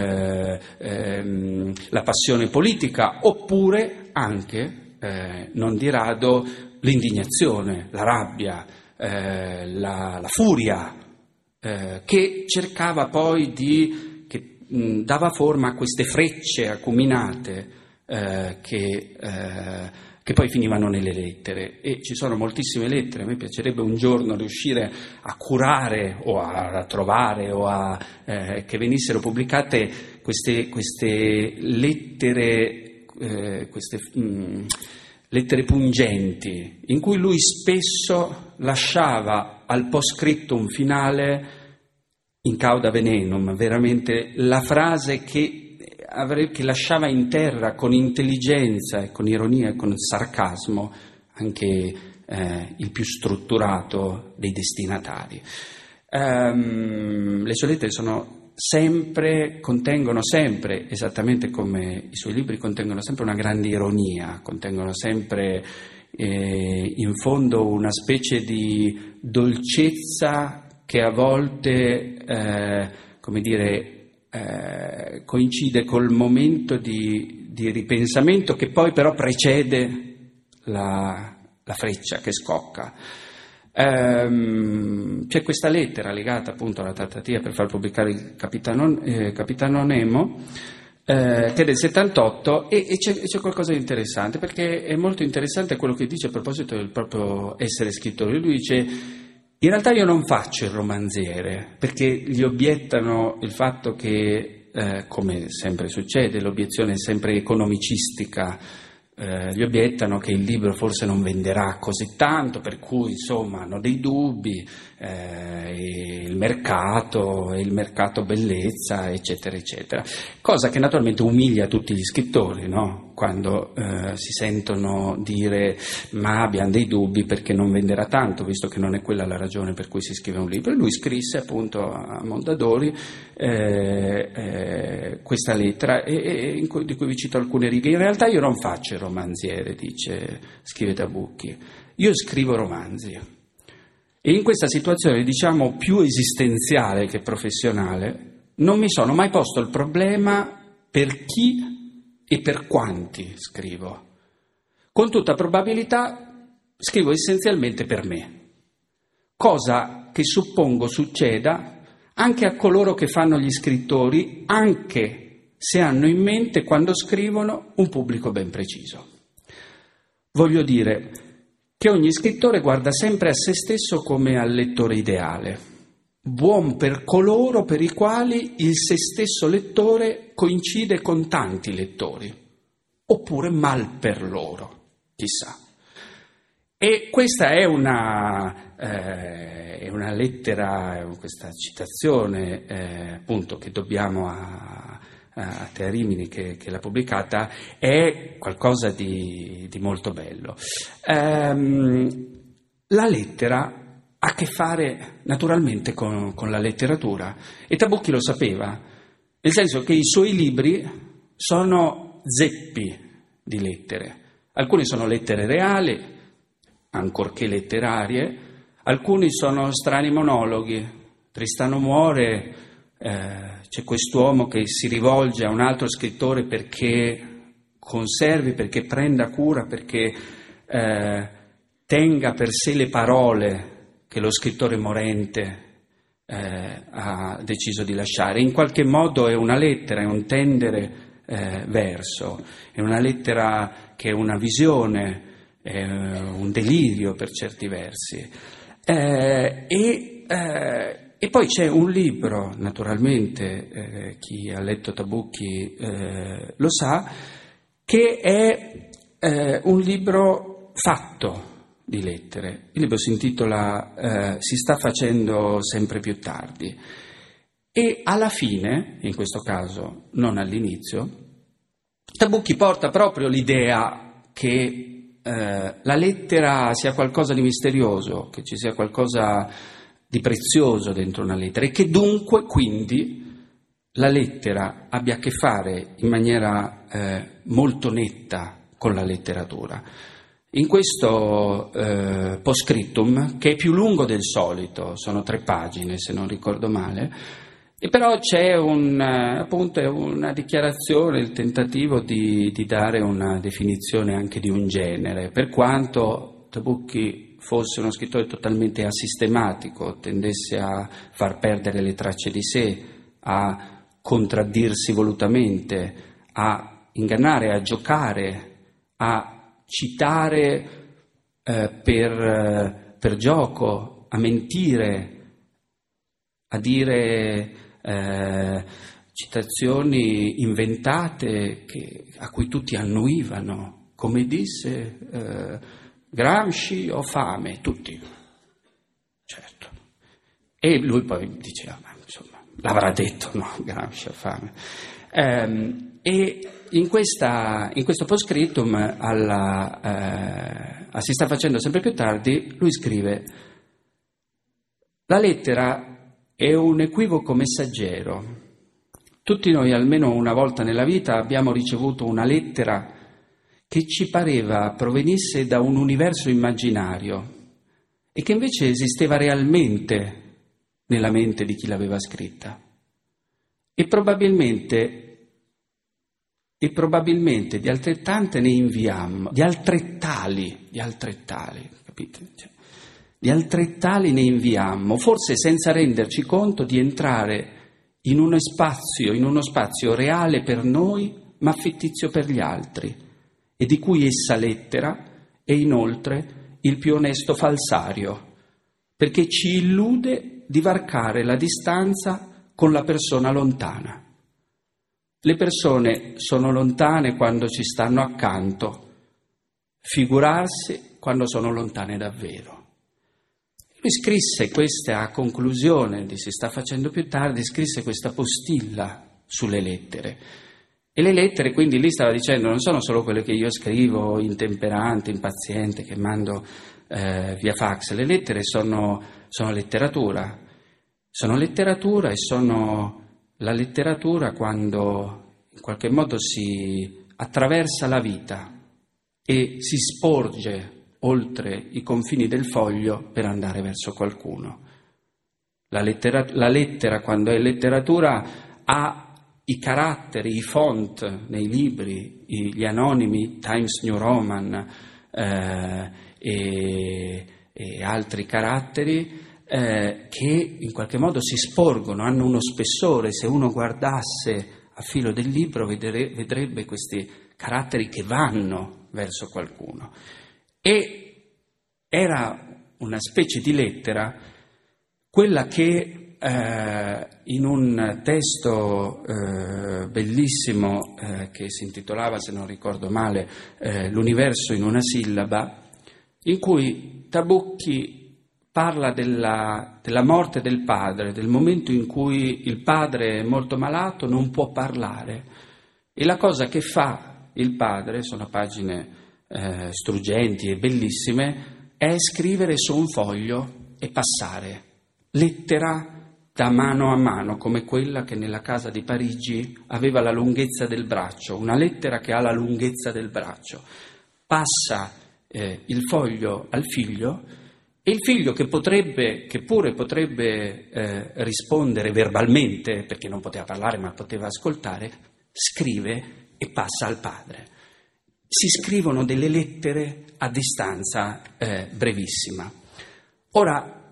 passione politica, oppure anche, non di rado, l'indignazione, la rabbia, la furia, che cercava poi che dava forma a queste frecce acuminate che poi finivano nelle lettere. E ci sono moltissime lettere. A me piacerebbe un giorno riuscire a curare o a trovare o che venissero pubblicate queste lettere, lettere pungenti, in cui lui spesso lasciava al post-scriptum finale in cauda venenum, veramente la frase che lasciava in terra con intelligenza e con ironia e con sarcasmo anche il più strutturato dei destinatari. Le sue lettere contengono sempre, esattamente come i suoi libri, contengono sempre una grande ironia, contengono sempre in fondo una specie di dolcezza che a volte come dire, coincide col momento di ripensamento che poi però precede la freccia che scocca. C'è questa lettera legata appunto alla trattativa per far pubblicare il Capitano Nemo, che è del 78, e c'è qualcosa di interessante, perché è molto interessante quello che dice a proposito del proprio essere scrittore. Lui dice: in realtà io non faccio il romanziere, perché gli obiettano il fatto che, come sempre succede, l'obiezione è sempre economicistica. Gli obiettano che il libro forse non venderà così tanto, per cui insomma hanno dei dubbi, il mercato bellezza, eccetera, eccetera. Cosa che naturalmente umilia tutti gli scrittori, no? Quando si sentono dire ma abbiamo dei dubbi perché non venderà tanto, visto che non è quella la ragione per cui si scrive un libro. E lui scrisse appunto a Mondadori questa lettera di cui vi cito alcune righe. In realtà io non faccio il romanziere, scrive Tabucchi, io scrivo romanzi. E in questa situazione, diciamo, più esistenziale che professionale, non mi sono mai posto il problema per chi e per quanti scrivo. Con tutta probabilità scrivo essenzialmente per me, cosa che suppongo succeda anche a coloro che fanno gli scrittori, anche se hanno in mente, quando scrivono, un pubblico ben preciso. Voglio dire che ogni scrittore guarda sempre a se stesso come al lettore ideale, buon per coloro per i quali il se stesso lettore coincide con tanti lettori, oppure mal per loro, chissà. E questa è una lettera, questa citazione appunto che dobbiamo a Tea Rimini che l'ha pubblicata, è qualcosa di molto bello. La lettera ha a che fare naturalmente con la letteratura, e Tabucchi lo sapeva, nel senso che i suoi libri sono zeppi di lettere. Alcune sono lettere reali, ancorché letterarie, alcuni sono strani monologhi. Tristano muore, c'è quest'uomo che si rivolge a un altro scrittore perché conservi, perché prenda cura, perché tenga per sé le parole che lo scrittore morente ha deciso di lasciare. In qualche modo è una lettera, è un tendere verso, è una lettera che è una visione, è un delirio per certi versi. E poi c'è un libro, naturalmente, chi ha letto Tabucchi lo sa, che è un libro fatto di lettere. Il libro si intitola Si sta facendo sempre più tardi, e alla fine, in questo caso non all'inizio, Tabucchi porta proprio l'idea che la lettera sia qualcosa di misterioso, che ci sia qualcosa di prezioso dentro una lettera, e che dunque quindi la lettera abbia a che fare in maniera molto netta con la letteratura. In questo postscriptum, che è più lungo del solito, sono 3 pagine se non ricordo male, e però c'è appunto una dichiarazione, il tentativo di dare una definizione anche di un genere, per quanto Tabucchi fosse uno scrittore totalmente asistematico, tendesse a far perdere le tracce di sé, a contraddirsi volutamente, a ingannare, a giocare, a citare per gioco, a mentire, a dire citazioni inventate a cui tutti annuivano, come disse Gramsci: ho fame, tutti, certo. E lui poi diceva, ma insomma, l'avrà detto, no, Gramsci ho fame. E in questo postscriptum Si sta facendo sempre più tardi, lui scrive: la lettera è un equivoco messaggero. Tutti noi almeno una volta nella vita abbiamo ricevuto una lettera che ci pareva provenisse da un universo immaginario e che invece esisteva realmente nella mente di chi l'aveva scritta. e probabilmente di altrettante ne inviammo, di altrettali, capite? Cioè, di altrettali ne inviammo, forse senza renderci conto di entrare in uno spazio reale per noi, ma fittizio per gli altri, e di cui essa lettera è inoltre il più onesto falsario, perché ci illude di varcare la distanza con la persona lontana. Le persone sono lontane quando ci stanno accanto, figurarsi quando sono lontane davvero. Lui scrisse questa, a conclusione di Si sta facendo più tardi, scrisse questa postilla sulle lettere. E le lettere, quindi lì stava dicendo, non sono solo quelle che io scrivo intemperante, impaziente, che mando via fax. Le lettere sono letteratura. Sono letteratura e sono la letteratura quando in qualche modo si attraversa la vita e si sporge oltre i confini del foglio per andare verso qualcuno. La lettera, quando è letteratura, ha i caratteri, i font nei libri, gli anonimi, Times New Roman e altri caratteri che in qualche modo si sporgono, hanno uno spessore. Se uno guardasse a filo del libro vedrebbe questi caratteri che vanno verso qualcuno. E era una specie di lettera, quella che in un testo bellissimo che si intitolava, se non ricordo male, L'universo in una sillaba, in cui Tabucchi parla della morte del padre, del momento in cui il padre è molto malato, non può parlare, e la cosa che fa il padre, sono pagine struggenti e bellissime, è scrivere su un foglio e passare, lettera da mano a mano, come quella che nella casa di Parigi aveva la lunghezza del braccio, una lettera che ha la lunghezza del braccio. Passa il foglio al figlio, e il figlio che pure potrebbe rispondere verbalmente, perché non poteva parlare ma poteva ascoltare, scrive e passa al padre. Si scrivono delle lettere a distanza brevissima. Ora,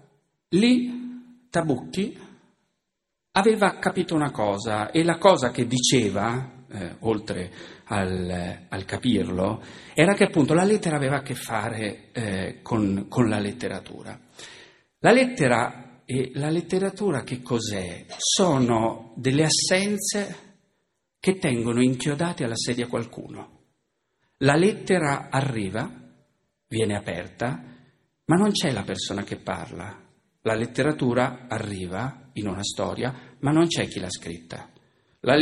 lì Tabucchi aveva capito una cosa, e la cosa che diceva, oltre al capirlo, era che appunto la lettera aveva a che fare con la letteratura. La lettera e la letteratura che cos'è? Sono delle assenze che tengono inchiodati alla sedia qualcuno. La lettera arriva, viene aperta, ma non c'è la persona che parla. La letteratura arriva in una storia, ma non c'è chi l'ha scritta. La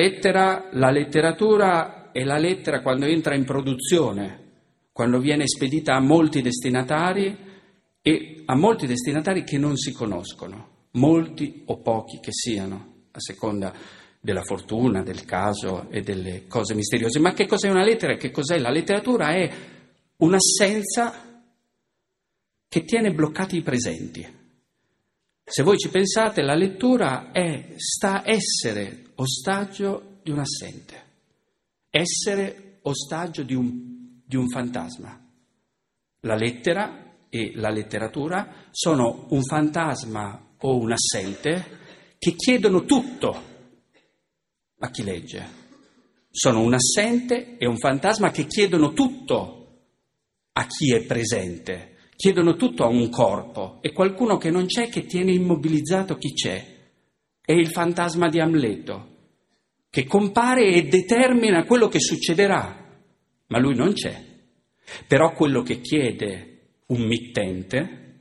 letteratura è la lettera quando entra in produzione, quando viene spedita a molti destinatari, e a molti destinatari che non si conoscono, molti o pochi che siano, a seconda della fortuna, del caso e delle cose misteriose. Ma che cos'è una lettera e che cos'è la letteratura? È un'assenza che tiene bloccati i presenti. Se voi ci pensate, la lettura sta essere ostaggio di un assente, essere ostaggio di un fantasma. La lettera e la letteratura sono un fantasma o un assente che chiedono tutto a chi legge. Sono un assente e un fantasma che chiedono tutto a chi è presente, chiedono tutto a un corpo, e qualcuno che non c'è che tiene immobilizzato chi c'è. È il fantasma di Amleto, che compare e determina quello che succederà, ma lui non c'è. Però quello che chiede un mittente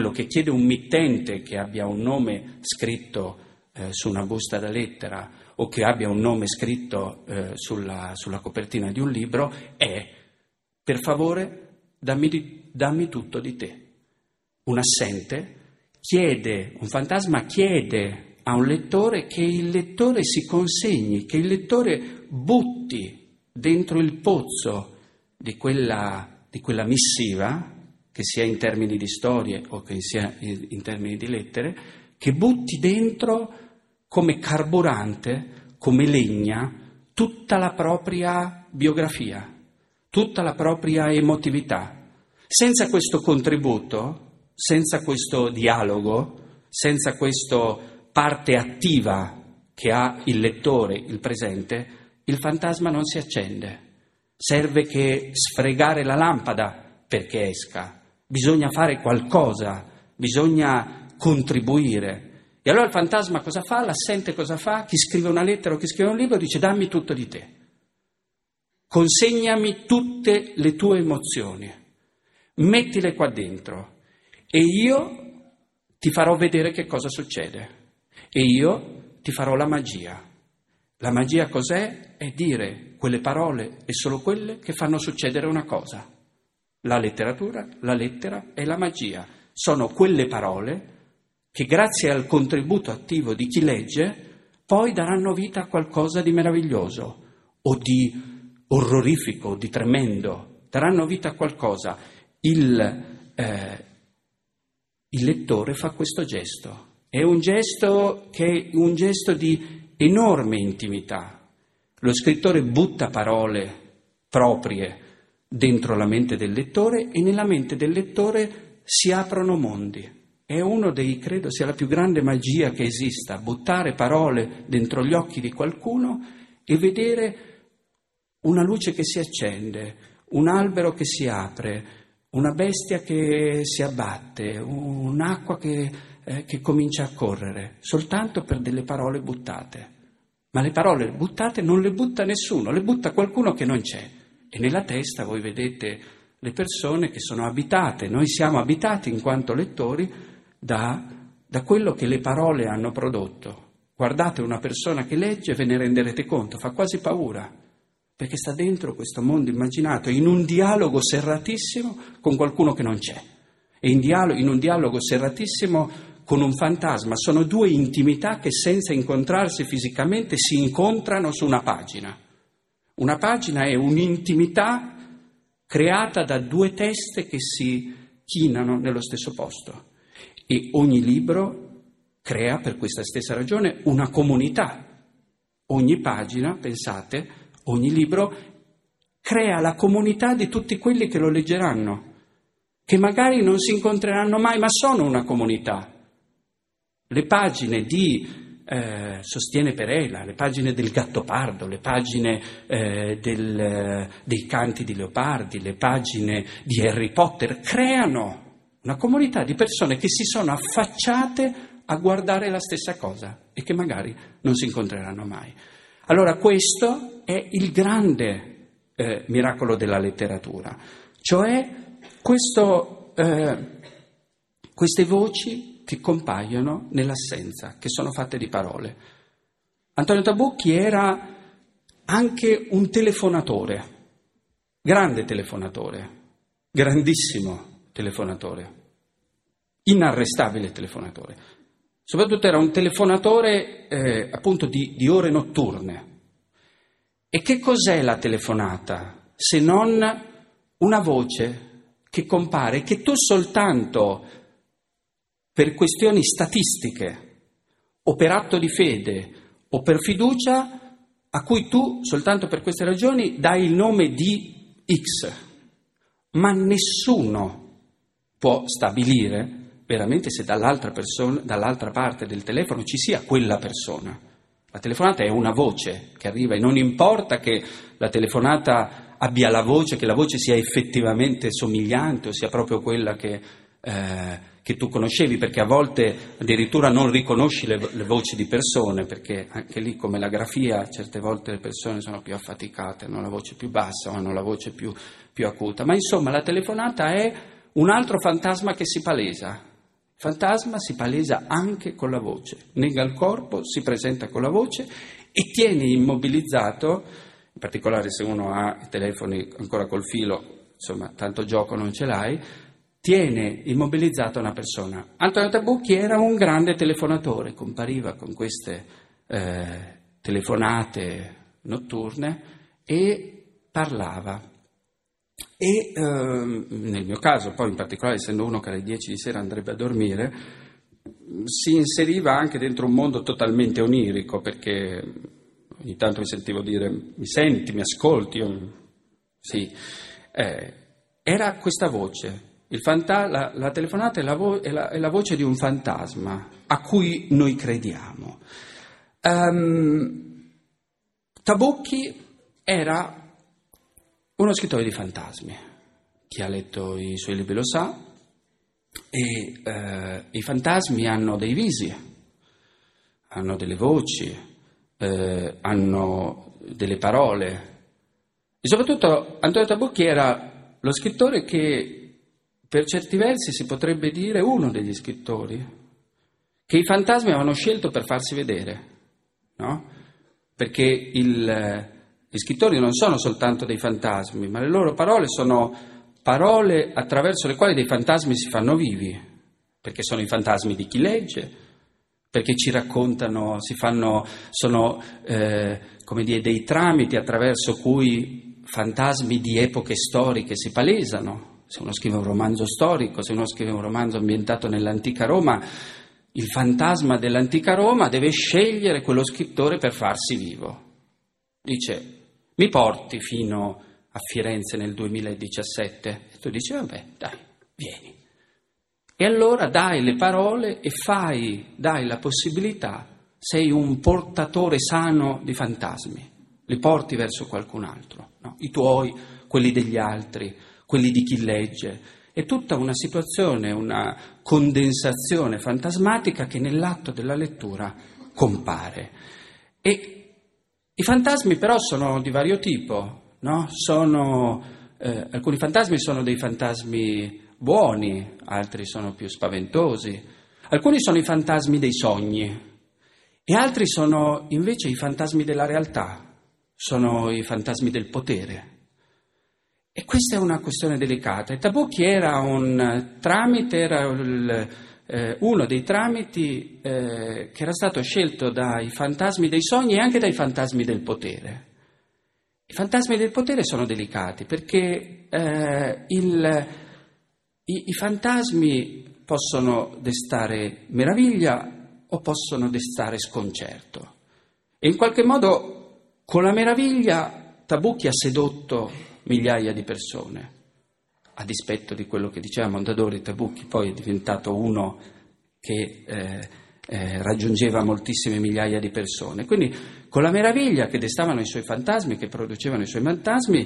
che abbia un nome scritto su una busta da lettera, o che abbia un nome scritto sulla copertina di un libro, è: per favore dammi tutto di te. Un assente un fantasma chiede a un lettore che il lettore si consegni, che il lettore butti dentro il pozzo di quella missiva, che sia in termini di storie o che sia in termini di lettere, che butti dentro come carburante, come legna tutta la propria biografia, tutta la propria emotività. Senza questo contributo, senza questo dialogo, senza questa parte attiva che ha il lettore, il presente, il fantasma non si accende. Serve che sfregare la lampada perché esca. Bisogna fare qualcosa, bisogna contribuire. E allora il fantasma cosa fa? L'assente cosa fa? Chi scrive una lettera o chi scrive un libro dice: dammi tutto di te. Consegnami tutte le tue emozioni. Mettile qua dentro e io ti farò vedere che cosa succede. E io ti farò la magia. La magia cos'è? È dire quelle parole e solo quelle che fanno succedere una cosa. La letteratura, la lettera e la magia sono quelle parole che grazie al contributo attivo di chi legge poi daranno vita a qualcosa di meraviglioso o di orrorifico, o di tremendo, daranno vita a qualcosa. Il lettore fa questo gesto. È un gesto che è un gesto di enorme intimità. Lo scrittore butta parole proprie dentro la mente del lettore e nella mente del lettore si aprono mondi. È uno dei, credo sia la più grande magia che esista, buttare parole dentro gli occhi di qualcuno e vedere una luce che si accende, un albero che si apre, una bestia che si abbatte, un'acqua che comincia a correre, soltanto per delle parole buttate. Ma le parole buttate non le butta nessuno, le butta qualcuno che non c'è. E nella testa voi vedete le persone che sono abitate, noi siamo abitati in quanto lettori da quello che le parole hanno prodotto. Guardate una persona che legge, ve ne renderete conto, fa quasi paura, perché sta dentro questo mondo immaginato, in un dialogo serratissimo con qualcuno che non c'è, e in un dialogo serratissimo con un fantasma. Sono due intimità che senza incontrarsi fisicamente si incontrano su una pagina. Una pagina è un'intimità creata da due teste che si chinano nello stesso posto. E ogni libro crea per questa stessa ragione una comunità. Ogni pagina, pensate, ogni libro crea la comunità di tutti quelli che lo leggeranno, che magari non si incontreranno mai, ma sono una comunità. Le pagine di Sostiene Perela, le pagine del Gattopardo, le pagine dei Canti di Leopardi, le pagine di Harry Potter creano una comunità di persone che si sono affacciate a guardare la stessa cosa e che magari non si incontreranno mai. Allora questo è il grande miracolo della letteratura, cioè queste voci che compaiono nell'assenza, che sono fatte di parole. Antonio Tabucchi era anche un telefonatore, grande telefonatore, grandissimo telefonatore, inarrestabile telefonatore. Soprattutto era un telefonatore appunto di ore notturne. E che cos'è la telefonata se non una voce che compare, che tu soltanto per questioni statistiche o per atto di fede o per fiducia, a cui tu soltanto per queste ragioni dai il nome di X, ma nessuno può stabilire veramente se dall'altra parte del telefono ci sia quella persona. La telefonata è una voce che arriva e non importa che la telefonata abbia la voce, che la voce sia effettivamente somigliante o sia proprio quella che tu conoscevi, perché a volte addirittura non riconosci le voci di persone, perché anche lì, come la grafia, certe volte le persone sono più affaticate, hanno la voce più bassa o hanno la voce più acuta. Ma insomma la telefonata è un altro fantasma che si palesa. Il fantasma si palesa anche con la voce, nega il corpo, si presenta con la voce e tiene immobilizzato, in particolare se uno ha i telefoni ancora col filo, insomma tanto gioco non ce l'hai, tiene immobilizzata una persona. Antonio Tabucchi era un grande telefonatore, compariva con queste telefonate notturne e parlava. E nel mio caso, poi in particolare essendo uno che alle 10 di sera andrebbe a dormire, si inseriva anche dentro un mondo totalmente onirico, perché ogni tanto mi sentivo dire mi senti, mi ascolti? Sì, era questa voce. La telefonata è la voce di un fantasma a cui noi crediamo. Tabocchi era uno scrittore di fantasmi. Chi ha letto i suoi libri lo sa. E i fantasmi hanno dei visi, hanno delle voci, hanno delle parole. E soprattutto Antonio Tabocchi era lo scrittore che per certi versi si potrebbe dire uno degli scrittori che i fantasmi avevano scelto per farsi vedere, no? Perché gli scrittori non sono soltanto dei fantasmi, ma le loro parole sono parole attraverso le quali dei fantasmi si fanno vivi, perché sono i fantasmi di chi legge, perché ci raccontano, sono come dire, dei tramiti attraverso cui fantasmi di epoche storiche si palesano. Se uno scrive un romanzo storico, se uno scrive un romanzo ambientato nell'antica Roma, il fantasma dell'antica Roma deve scegliere quello scrittore per farsi vivo. Dice, mi porti fino a Firenze nel 2017? E tu dici, vabbè, dai, vieni. E allora dai le parole e dai la possibilità, sei un portatore sano di fantasmi, li porti verso qualcun altro, no? I tuoi, quelli degli altri, quelli di chi legge. È tutta una situazione, una condensazione fantasmatica che nell'atto della lettura compare. E i fantasmi però sono di vario tipo, no? Alcuni fantasmi sono dei fantasmi buoni, altri sono più spaventosi, alcuni sono i fantasmi dei sogni e altri sono invece i fantasmi della realtà, sono i fantasmi del potere. E questa è una questione delicata. E Tabocchi era un tramite, uno dei tramiti che era stato scelto dai fantasmi dei sogni e anche dai fantasmi del potere. I fantasmi del potere sono delicati perché i fantasmi possono destare meraviglia o possono destare sconcerto. E in qualche modo con la meraviglia Tabocchi ha sedotto migliaia di persone, a dispetto di quello che diceva Mondadori. Tabocchi poi è diventato uno che raggiungeva moltissime migliaia di persone. Quindi con la meraviglia che destavano i suoi fantasmi, che producevano i suoi fantasmi,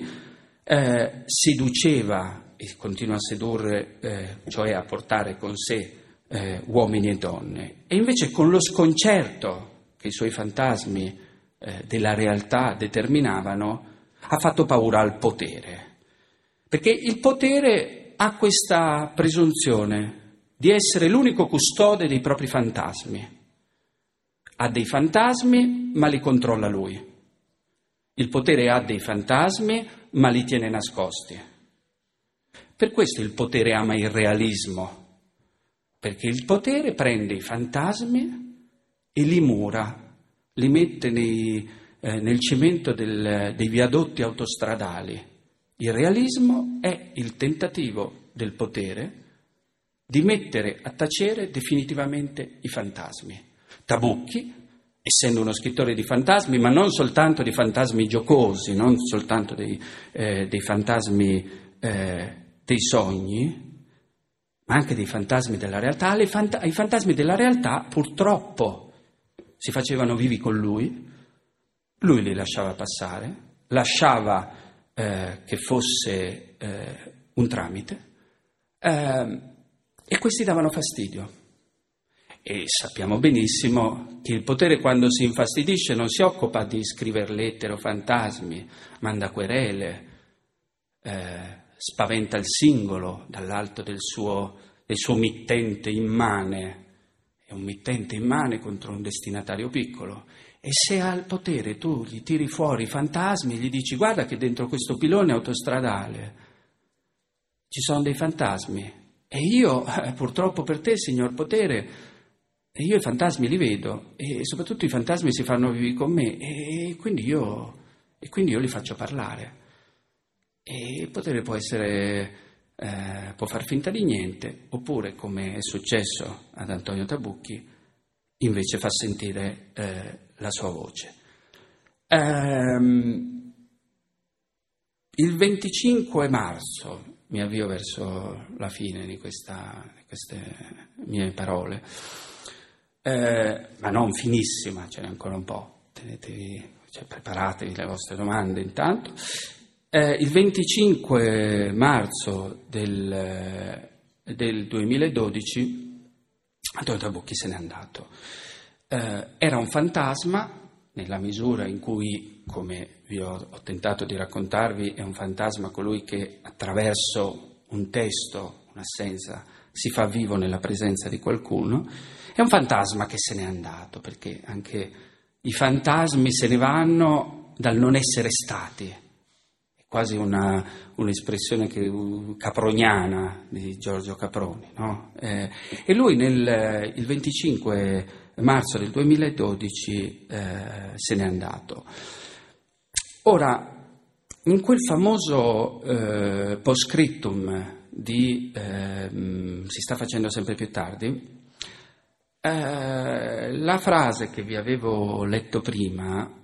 seduceva e continua a sedurre, cioè a portare con sé uomini e donne. E invece con lo sconcerto che i suoi fantasmi della realtà determinavano, ha fatto paura al potere, perché il potere ha questa presunzione di essere l'unico custode dei propri fantasmi. Ha dei fantasmi, ma li controlla lui. Il potere ha dei fantasmi, ma li tiene nascosti. Per questo il potere ama il realismo, perché il potere prende i fantasmi e li mura, li mette nel cemento dei viadotti autostradali. Il realismo è il tentativo del potere di mettere a tacere definitivamente i fantasmi. Tabocchi, essendo uno scrittore di fantasmi, ma non soltanto di fantasmi giocosi, non soltanto dei fantasmi dei sogni, ma anche dei fantasmi della realtà, i fantasmi della realtà purtroppo si facevano vivi con lui li lasciava passare, lasciava che fosse un tramite, e questi davano fastidio. E sappiamo benissimo che il potere, quando si infastidisce, non si occupa di scrivere lettere o fantasmi, manda querele, spaventa il singolo dall'alto del suo mittente immane. È un mittente immane contro un destinatario piccolo. E se al potere tu gli tiri fuori i fantasmi e gli dici guarda che dentro questo pilone autostradale ci sono dei fantasmi e io purtroppo per te, signor potere, io i fantasmi li vedo e soprattutto i fantasmi si fanno vivi con me e quindi io li faccio parlare. E il potere può far finta di niente, oppure, come è successo ad Antonio Tabocchi, invece fa sentire la sua voce. Il 25 marzo, mi avvio verso la fine di queste mie parole, ma non finissima, ce n'è ancora un po', tenetevi, preparatevi le vostre domande intanto. Il 25 marzo del 2012 Antonio Tabucchi se n'è andato. Era un fantasma nella misura in cui, come vi ho tentato di raccontarvi, è un fantasma colui che attraverso un testo, un'assenza, si fa vivo nella presenza di qualcuno. È un fantasma che se n'è andato, perché anche i fantasmi se ne vanno dal non essere stati. È quasi un'espressione caproniana di Giorgio Caproni, no? E lui il 25 marzo del 2012 se n'è andato. Ora, in quel famoso post-scriptum di Si sta facendo sempre più tardi, la frase che vi avevo letto prima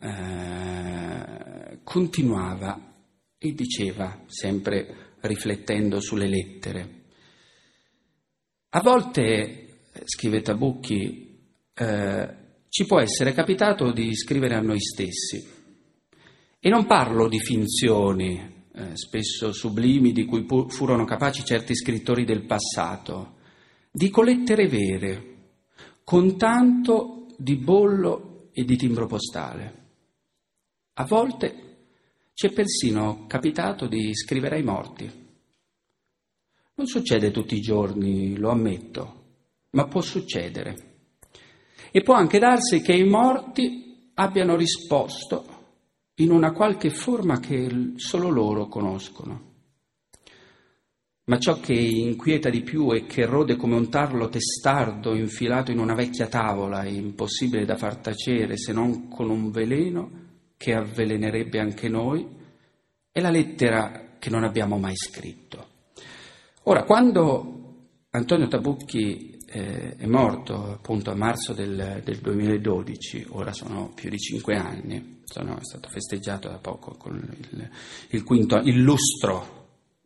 continuava e diceva, sempre riflettendo sulle lettere: a volte, scrive Tabucchi, ci può essere capitato di scrivere a noi stessi, e non parlo di finzioni, spesso sublimi, di cui furono capaci certi scrittori del passato. Dico lettere vere, con tanto di bollo e di timbro postale. A volte ci è persino capitato di scrivere ai morti. Non succede tutti i giorni, lo ammetto, ma può succedere. E può anche darsi che i morti abbiano risposto in una qualche forma che solo loro conoscono. Ma ciò che inquieta di più e che rode come un tarlo testardo infilato in una vecchia tavola e impossibile da far tacere se non con un veleno che avvelenerebbe anche noi, è la lettera che non abbiamo mai scritto. Ora, quando Antonio Tabucchi è morto appunto a marzo del 2012, ora sono più di 5 anni, è stato festeggiato da poco con il lustro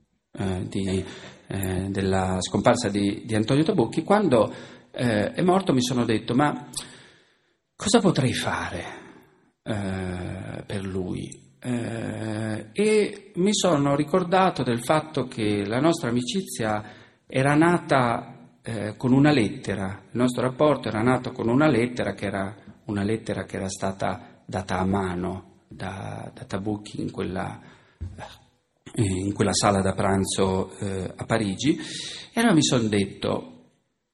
della scomparsa di Antonio Tabucchi. Quando è morto mi sono detto: ma cosa potrei fare per lui? E mi sono ricordato del fatto che la nostra amicizia era nata con una lettera, il nostro rapporto era nato con una lettera che era stata data a mano da Tabucchi in quella sala da pranzo a Parigi. E allora mi sono detto: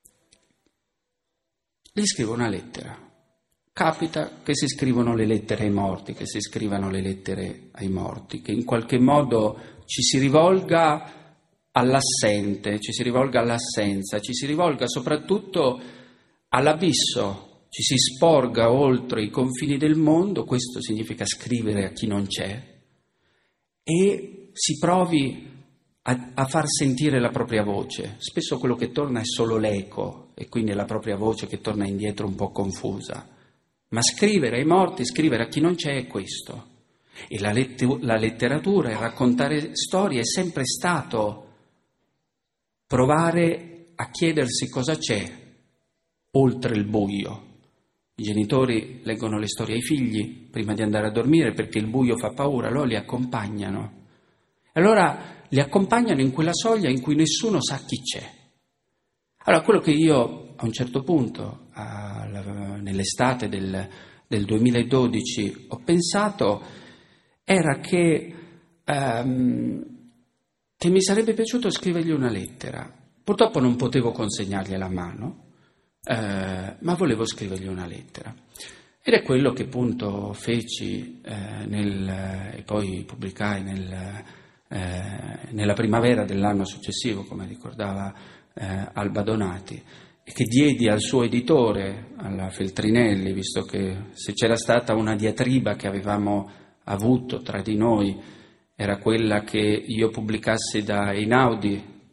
gli scrivo una lettera. Capita che si scrivono le lettere ai morti, che si scrivano le lettere ai morti, che in qualche modo ci si rivolga all'assente, ci si rivolga all'assenza, ci si rivolga soprattutto all'abisso, ci si sporga oltre i confini del mondo. Questo significa scrivere a chi non c'è, e si provi a far sentire la propria voce. Spesso quello che torna è solo l'eco, e quindi è la propria voce che torna indietro un po' confusa. Ma scrivere ai morti, scrivere a chi non c'è, è questo. E la letteratura, il raccontare storie è sempre stato provare a chiedersi cosa c'è oltre il buio. I genitori leggono le storie ai figli prima di andare a dormire perché il buio fa paura, allora li accompagnano. Allora li accompagnano in quella soglia in cui nessuno sa chi c'è. Allora, quello che io a un certo punto, nell'estate del 2012, ho pensato era che mi sarebbe piaciuto scrivergli una lettera. Purtroppo non potevo consegnargliela a mano, ma volevo scrivergli una lettera. Ed è quello che appunto feci e poi pubblicai nella primavera dell'anno successivo, come ricordava Alba Donati, e che diedi al suo editore, alla Feltrinelli, visto che se c'era stata una diatriba che avevamo avuto tra di noi era quella che io pubblicassi da Einaudi,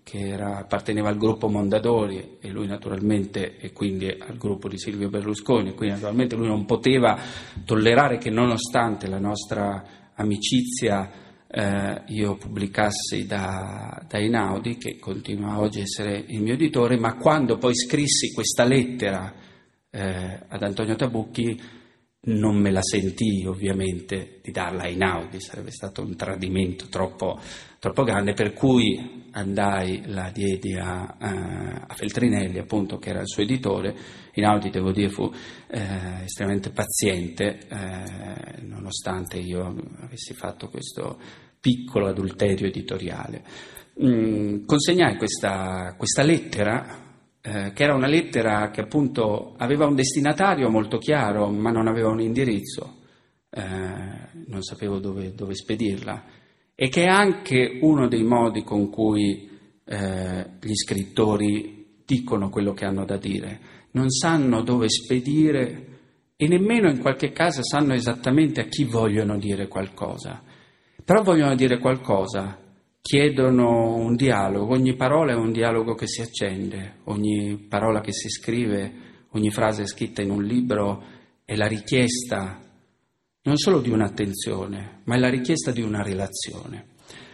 che apparteneva al gruppo Mondadori, e lui naturalmente, e quindi al gruppo di Silvio Berlusconi, quindi naturalmente lui non poteva tollerare che nonostante la nostra amicizia io pubblicassi da Einaudi, che continua oggi a essere il mio editore, ma quando poi scrissi questa lettera ad Antonio Tabucchi non me la sentii ovviamente di darla a Einaudi, sarebbe stato un tradimento troppo grande, per cui la diedi a Feltrinelli, appunto, che era il suo editore. Einaudi, devo dire, fu estremamente paziente, nonostante io avessi fatto questo piccolo adulterio editoriale. Consegnai questa lettera, che era una lettera che appunto aveva un destinatario molto chiaro, ma non aveva un indirizzo, non sapevo dove spedirla, e che è anche uno dei modi con cui gli scrittori dicono quello che hanno da dire. Non sanno dove spedire e nemmeno in qualche caso sanno esattamente a chi vogliono dire qualcosa, però vogliono dire qualcosa. Chiedono un dialogo, ogni parola è un dialogo che si accende, ogni parola che si scrive, ogni frase scritta in un libro è la richiesta non solo di un'attenzione, ma è la richiesta di una relazione.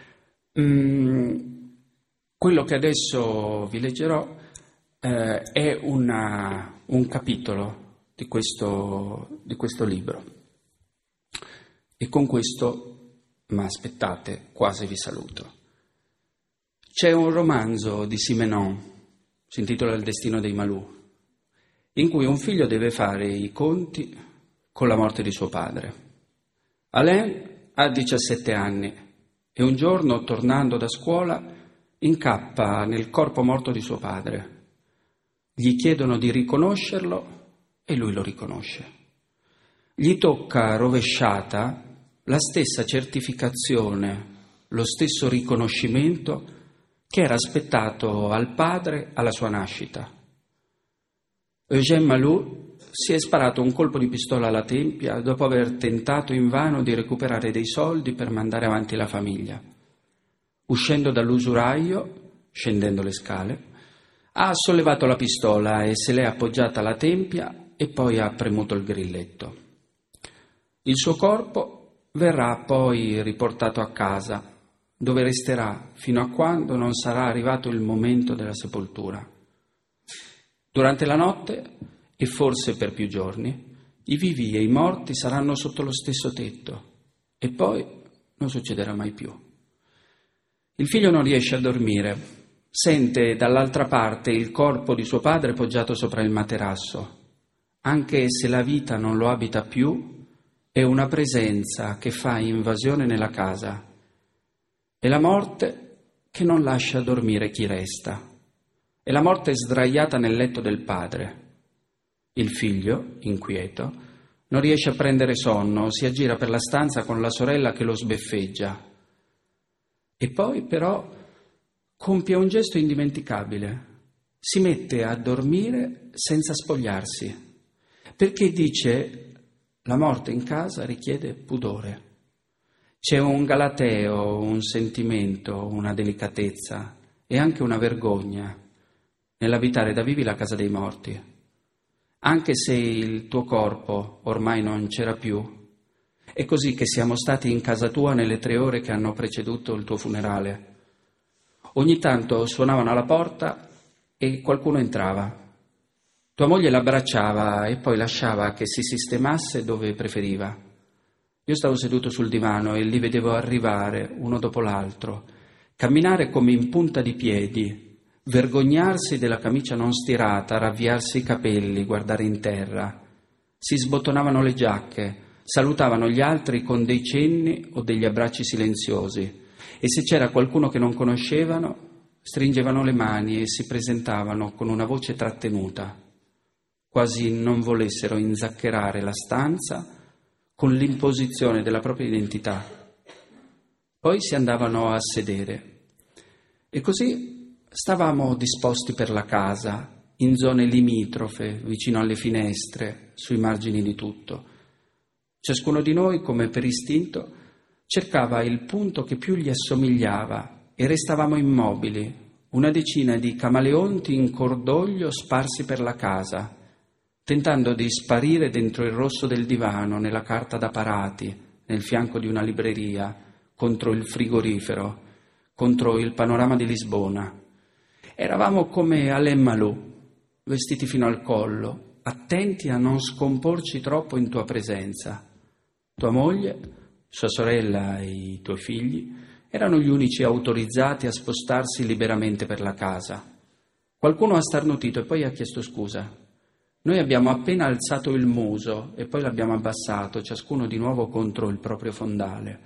Quello che adesso vi leggerò è un capitolo di questo libro, e con questo, ma aspettate, quasi vi saluto. C'è un romanzo di Simenon, si intitola Il destino dei Malù, in cui un figlio deve fare i conti con la morte di suo padre. Alain ha 17 anni e un giorno, tornando da scuola, incappa nel corpo morto di suo padre. Gli chiedono di riconoscerlo e lui lo riconosce. Gli tocca rovesciata la stessa certificazione, lo stesso riconoscimento che era aspettato al padre alla sua nascita. Eugène Malou si è sparato un colpo di pistola alla tempia dopo aver tentato invano di recuperare dei soldi per mandare avanti la famiglia. Uscendo dall'usuraio, scendendo le scale, ha sollevato la pistola e se l'è appoggiata alla tempia e poi ha premuto il grilletto. Il suo corpo verrà poi riportato a casa, dove resterà fino a quando non sarà arrivato il momento della sepoltura. Durante la notte, e forse per più giorni, i vivi e i morti saranno sotto lo stesso tetto, e poi non succederà mai più. Il figlio non riesce a dormire, sente dall'altra parte il corpo di suo padre poggiato sopra il materasso. Anche se la vita non lo abita più, è una presenza che fa invasione nella casa. È la morte che non lascia dormire chi resta. È la morte sdraiata nel letto del padre. Il figlio, inquieto, non riesce a prendere sonno, si aggira per la stanza con la sorella che lo sbeffeggia. E poi, però, compie un gesto indimenticabile. Si mette a dormire senza spogliarsi, perché dice: la morte in casa richiede pudore. C'è un galateo, un sentimento, una delicatezza e anche una vergogna nell'abitare da vivi la casa dei morti. Anche se il tuo corpo ormai non c'era più, è così che siamo stati in casa tua nelle 3 ore che hanno preceduto il tuo funerale. Ogni tanto suonavano alla porta e qualcuno entrava. Tua moglie l'abbracciava e poi lasciava che si sistemasse dove preferiva. Io stavo seduto sul divano e li vedevo arrivare uno dopo l'altro, camminare come in punta di piedi, vergognarsi della camicia non stirata, ravviarsi i capelli, guardare in terra. Si sbottonavano le giacche, salutavano gli altri con dei cenni o degli abbracci silenziosi, e se c'era qualcuno che non conoscevano, stringevano le mani e si presentavano con una voce trattenuta, quasi non volessero inzaccherare la stanza con l'imposizione della propria identità. Poi si andavano a sedere e così stavamo disposti per la casa, in zone limitrofe, vicino alle finestre, sui margini di tutto. Ciascuno di noi, come per istinto, cercava il punto che più gli assomigliava e restavamo immobili, una decina di camaleonti in cordoglio sparsi per la casa, tentando di sparire dentro il rosso del divano, nella carta da parati, nel fianco di una libreria, contro il frigorifero, contro il panorama di Lisbona. Eravamo come Alain Malou, vestiti fino al collo, attenti a non scomporci troppo in tua presenza. Tua moglie, sua sorella e i tuoi figli erano gli unici autorizzati a spostarsi liberamente per la casa. Qualcuno ha starnutito e poi ha chiesto scusa. Noi abbiamo appena alzato il muso e poi l'abbiamo abbassato, ciascuno di nuovo contro il proprio fondale.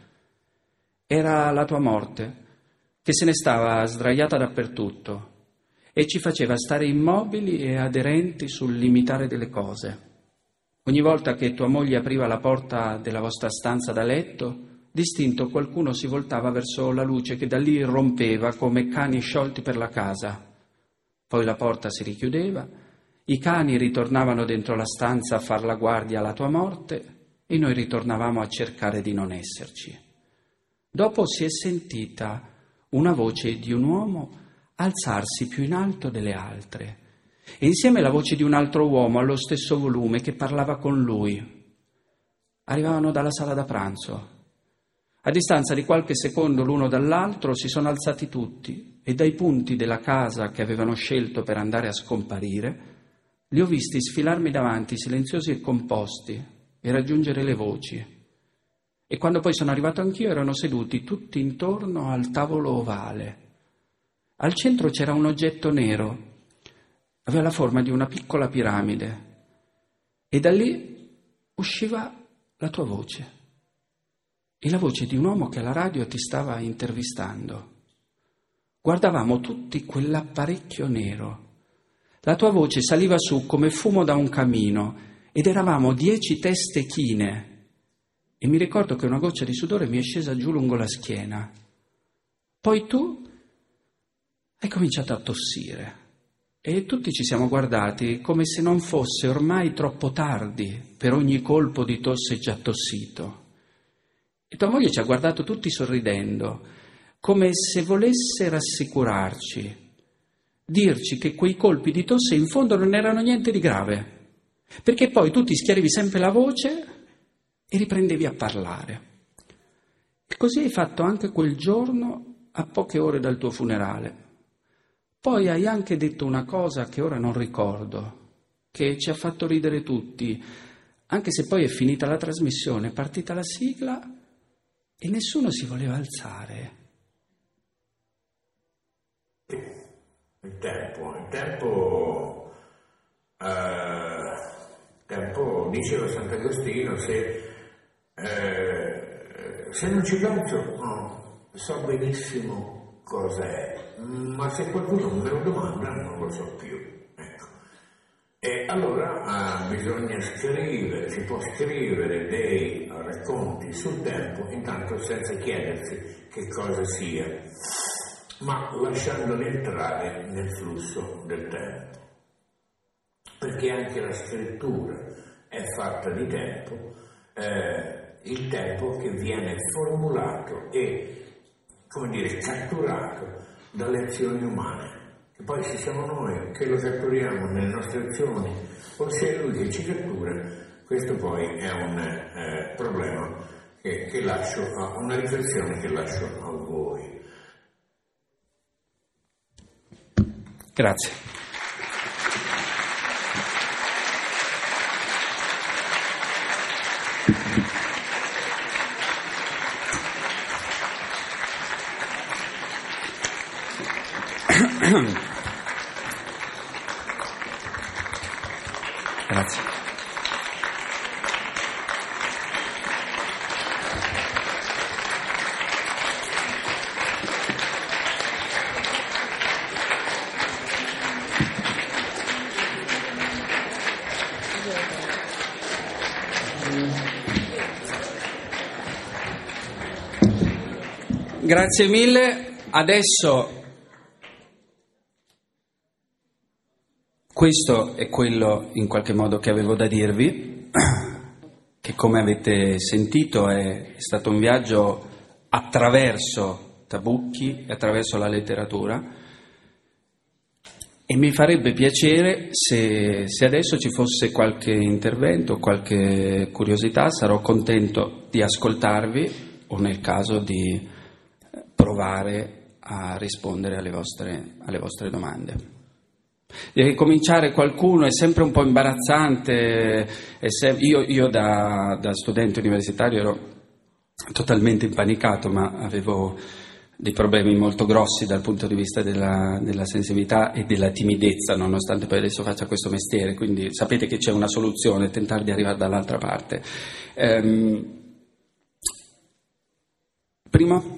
Era la tua morte, che se ne stava sdraiata dappertutto e ci faceva stare immobili e aderenti sul limitare delle cose. Ogni volta che tua moglie apriva la porta della vostra stanza da letto, distinto qualcuno si voltava verso la luce che da lì irrompeva come cani sciolti per la casa. Poi la porta si richiudeva, i cani ritornavano dentro la stanza a far la guardia alla tua morte e noi ritornavamo a cercare di non esserci. Dopo si è sentita una voce di un uomo alzarsi più in alto delle altre e insieme la voce di un altro uomo allo stesso volume che parlava con lui. Arrivavano dalla sala da pranzo. A distanza di qualche secondo l'uno dall'altro si sono alzati tutti e dai punti della casa che avevano scelto per andare a scomparire li ho visti sfilarmi davanti, silenziosi e composti, e raggiungere le voci. E quando poi sono arrivato anch'io erano seduti tutti intorno al tavolo ovale. Al centro c'era un oggetto nero, aveva la forma di una piccola piramide, e da lì usciva la tua voce, e la voce di un uomo che alla radio ti stava intervistando. Guardavamo tutti quell'apparecchio nero. La tua voce saliva su come fumo da un camino ed eravamo 10 teste chine e mi ricordo che una goccia di sudore mi è scesa giù lungo la schiena. Poi tu hai cominciato a tossire e tutti ci siamo guardati come se non fosse ormai troppo tardi per ogni colpo di tosse già tossito. E tua moglie ci ha guardato tutti sorridendo, come se volesse rassicurarci, dirci che quei colpi di tosse in fondo non erano niente di grave, perché poi tu ti schiarivi sempre la voce e riprendevi a parlare. E così hai fatto anche quel giorno a poche ore dal tuo funerale. Poi hai anche detto una cosa che ora non ricordo, che ci ha fatto ridere tutti, anche se poi è finita la trasmissione, è partita la sigla e nessuno si voleva alzare. Il tempo, diceva Sant'Agostino, se non ci penso, so benissimo cosa è, ma se qualcuno me lo domanda non lo so più. Ecco. E allora bisogna scrivere, si può scrivere dei racconti sul tempo, intanto senza chiedersi che cosa sia, ma lasciandoli entrare nel flusso del tempo. Perché anche la scrittura è fatta di tempo, il tempo che viene formulato e, catturato dalle azioni umane. E poi se siamo noi che lo catturiamo nelle nostre azioni, o se è lui che ci cattura, questo poi è un problema che lascio, una riflessione che lascio a voi. Grazie. Grazie. Grazie mille. Adesso questo è quello in qualche modo che avevo da dirvi, che come avete sentito è stato un viaggio attraverso Tabucchi e attraverso la letteratura. E mi farebbe piacere se adesso ci fosse qualche intervento, qualche curiosità, sarò contento di ascoltarvi o nel caso di provare a rispondere alle vostre domande. Deve cominciare qualcuno, è sempre un po' imbarazzante, io da studente universitario ero totalmente impanicato, ma avevo dei problemi molto grossi dal punto di vista della sensibilità e della timidezza, nonostante poi adesso faccia questo mestiere, quindi sapete che c'è una soluzione, tentare di arrivare dall'altra parte. Primo?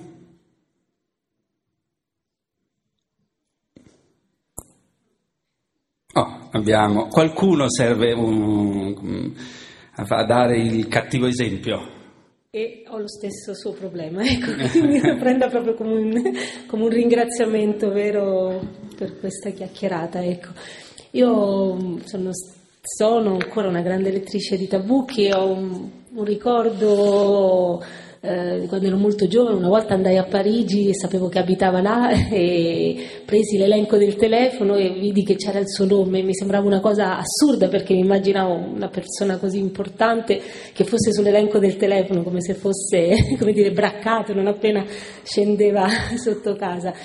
Abbiamo qualcuno serve a dare il cattivo esempio. E ho lo stesso suo problema, ecco, quindi lo prenda proprio come un ringraziamento vero per questa chiacchierata, ecco. Io sono ancora una grande lettrice di Tabucchi e ho un ricordo di quando ero molto giovane. Una volta andai a Parigi e sapevo che abitava là e presi l'elenco del telefono e vidi che c'era il suo nome. Mi sembrava una cosa assurda, perché mi immaginavo una persona così importante che fosse sull'elenco del telefono, come se fosse, come dire, braccato non appena scendeva sotto casa.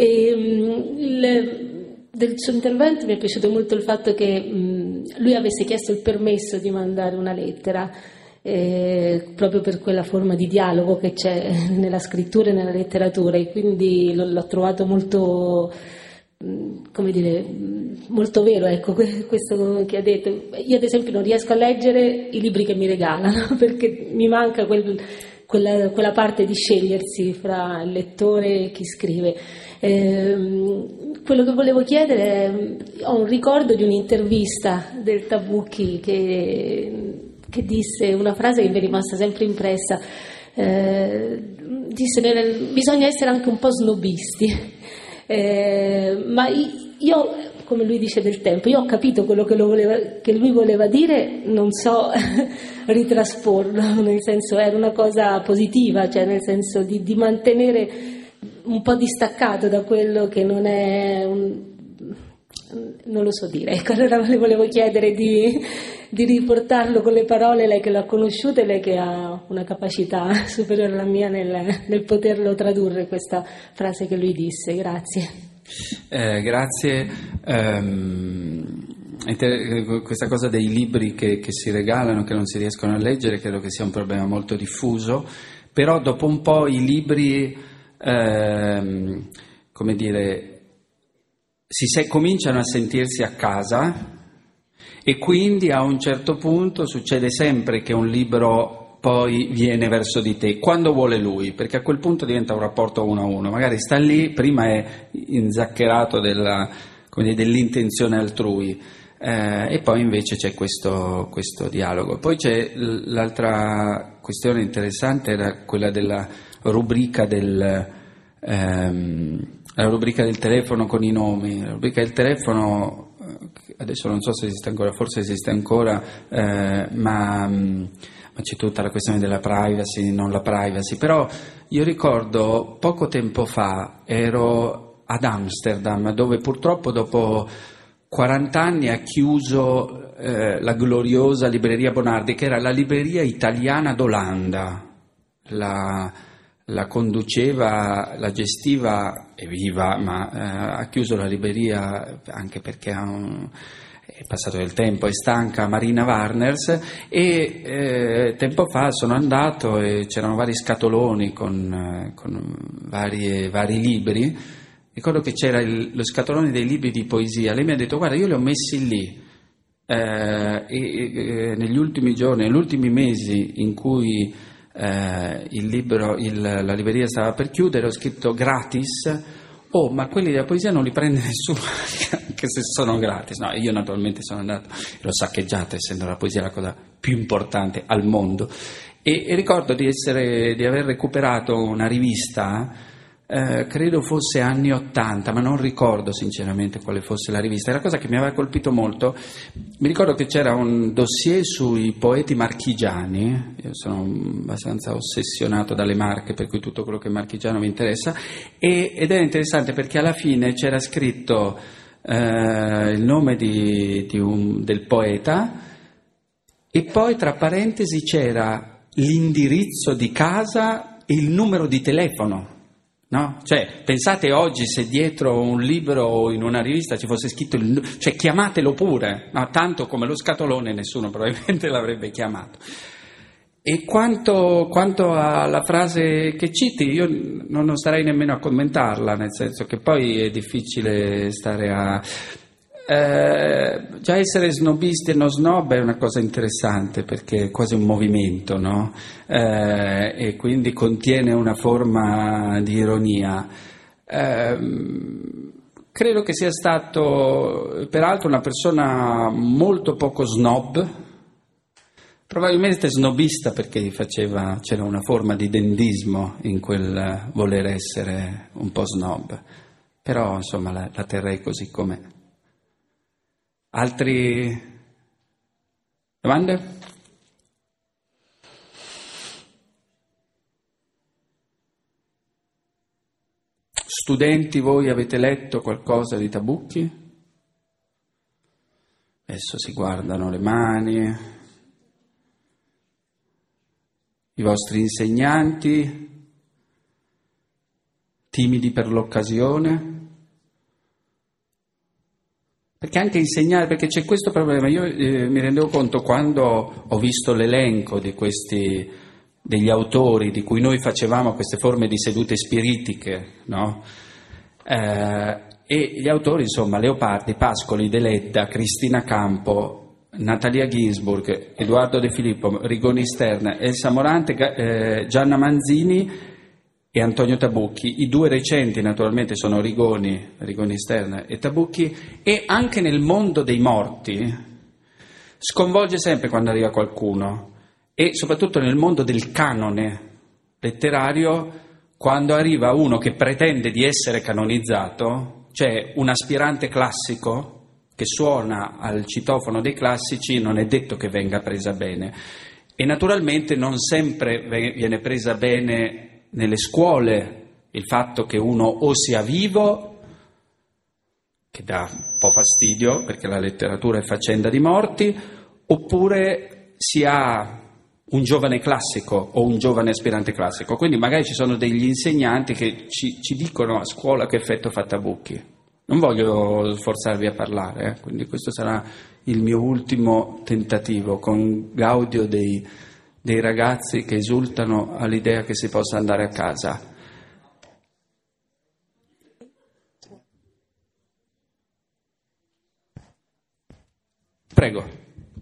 Del suo intervento mi è piaciuto molto il fatto che lui avesse chiesto il permesso di mandare una lettera, proprio per quella forma di dialogo che c'è nella scrittura e nella letteratura, e quindi l'ho trovato molto, come dire, molto vero, ecco, questo che ha detto. Io ad esempio non riesco a leggere i libri che mi regalano perché mi manca quella parte di scegliersi fra il lettore e chi scrive. Quello che volevo chiedere è, ho un ricordo di un'intervista del Tabucchi che disse una frase che mi è rimasta sempre impressa, disse bisogna essere anche un po' snobisti, ma io, come lui dice del tempo, io ho capito quello che lui voleva dire, non so ritrasporlo, nel senso era una cosa positiva, cioè nel senso di mantenere un po' distaccato da quello che non è non lo so dire, ecco, allora le volevo chiedere di riportarlo con le parole, lei che l'ha conosciuto e lei che ha una capacità superiore alla mia nel poterlo tradurre, questa frase che lui disse. Grazie. Grazie. Questa cosa dei libri che si regalano, che non si riescono a leggere, credo che sia un problema molto diffuso, però dopo un po' i libri, come dire, cominciano a sentirsi a casa, e quindi a un certo punto succede sempre che un libro poi viene verso di te quando vuole lui, perché a quel punto diventa un rapporto uno a uno, magari sta lì, prima è inzaccherato dell'intenzione altrui, e poi invece c'è questo dialogo. Poi c'è l'altra questione interessante, era quella della rubrica del telefono con i nomi. La rubrica del telefono adesso non so se esiste ancora, forse esiste ancora, ma c'è tutta la questione della privacy, non la privacy. Però io ricordo poco tempo fa ero ad Amsterdam, dove purtroppo dopo 40 anni ha chiuso la gloriosa libreria Bonardi, che era la libreria italiana d'Olanda. La conduceva, la gestiva, è viva, ma ha chiuso la libreria anche perché è passato del tempo, è stanca, Marina Warners, e tempo fa sono andato e c'erano vari scatoloni con vari libri. Ricordo che c'era lo scatolone dei libri di poesia. Lei mi ha detto: guarda, io li ho messi lì, e negli ultimi giorni, negli ultimi mesi in cui la libreria stava per chiudere, ho scritto gratis. Ma quelli della poesia non li prende nessuno, anche se sono gratis. No, io naturalmente sono andato e l'ho saccheggiata, essendo la poesia la cosa più importante al mondo. E ricordo di aver recuperato una rivista, credo fosse anni 80, ma non ricordo sinceramente quale fosse la rivista. Era una cosa che mi aveva colpito molto. Mi ricordo che c'era un dossier sui poeti marchigiani. Io sono abbastanza ossessionato dalle Marche, per cui tutto quello che è marchigiano mi interessa, ed è interessante perché alla fine c'era scritto il nome del poeta, e poi tra parentesi c'era l'indirizzo di casa e il numero di telefono. No? Cioè, pensate oggi se dietro un libro o in una rivista ci fosse scritto cioè chiamatelo pure, no? Tanto come lo scatolone nessuno probabilmente l'avrebbe chiamato. E quanto alla frase che citi, io non starei nemmeno a commentarla, nel senso che poi è difficile stare a... già essere snobisti e non snob è una cosa interessante, perché è quasi un movimento, no? E quindi contiene una forma di ironia. Credo che sia stato peraltro una persona molto poco snob, probabilmente snobista, perché c'era una forma di dendismo in quel voler essere un po' snob, però insomma la terrei così com'è. Altre domande? Studenti, voi avete letto qualcosa di Tabucchi? Adesso si guardano le mani. I vostri insegnanti? Timidi per l'occasione? Perché anche insegnare, perché c'è questo problema. Io mi rendevo conto quando ho visto l'elenco degli autori di cui noi facevamo queste forme di sedute spiritiche, no? E gli autori, insomma, Leopardi, Pascoli, Deledda, Cristina Campo, Natalia Ginsburg, Edoardo De Filippo, Rigoni Stern, Elsa Morante, Gianna Manzini e Antonio Tabucchi. I due recenti naturalmente sono Rigoni Stern e Tabucchi. E anche nel mondo dei morti sconvolge sempre quando arriva qualcuno, e soprattutto nel mondo del canone letterario, quando arriva uno che pretende di essere canonizzato, cioè un aspirante classico che suona al citofono dei classici, non è detto che venga presa bene. E naturalmente non sempre viene presa bene nelle scuole il fatto che uno o sia vivo, che dà un po' fastidio perché la letteratura è faccenda di morti, oppure sia un giovane classico o un giovane aspirante classico. Quindi magari ci sono degli insegnanti che ci dicono a scuola che effetto fa Tabucchi. Non voglio forzarvi a parlare, quindi questo sarà il mio ultimo tentativo, con Gaudio dei ragazzi che esultano all'idea che si possa andare a casa. Prego.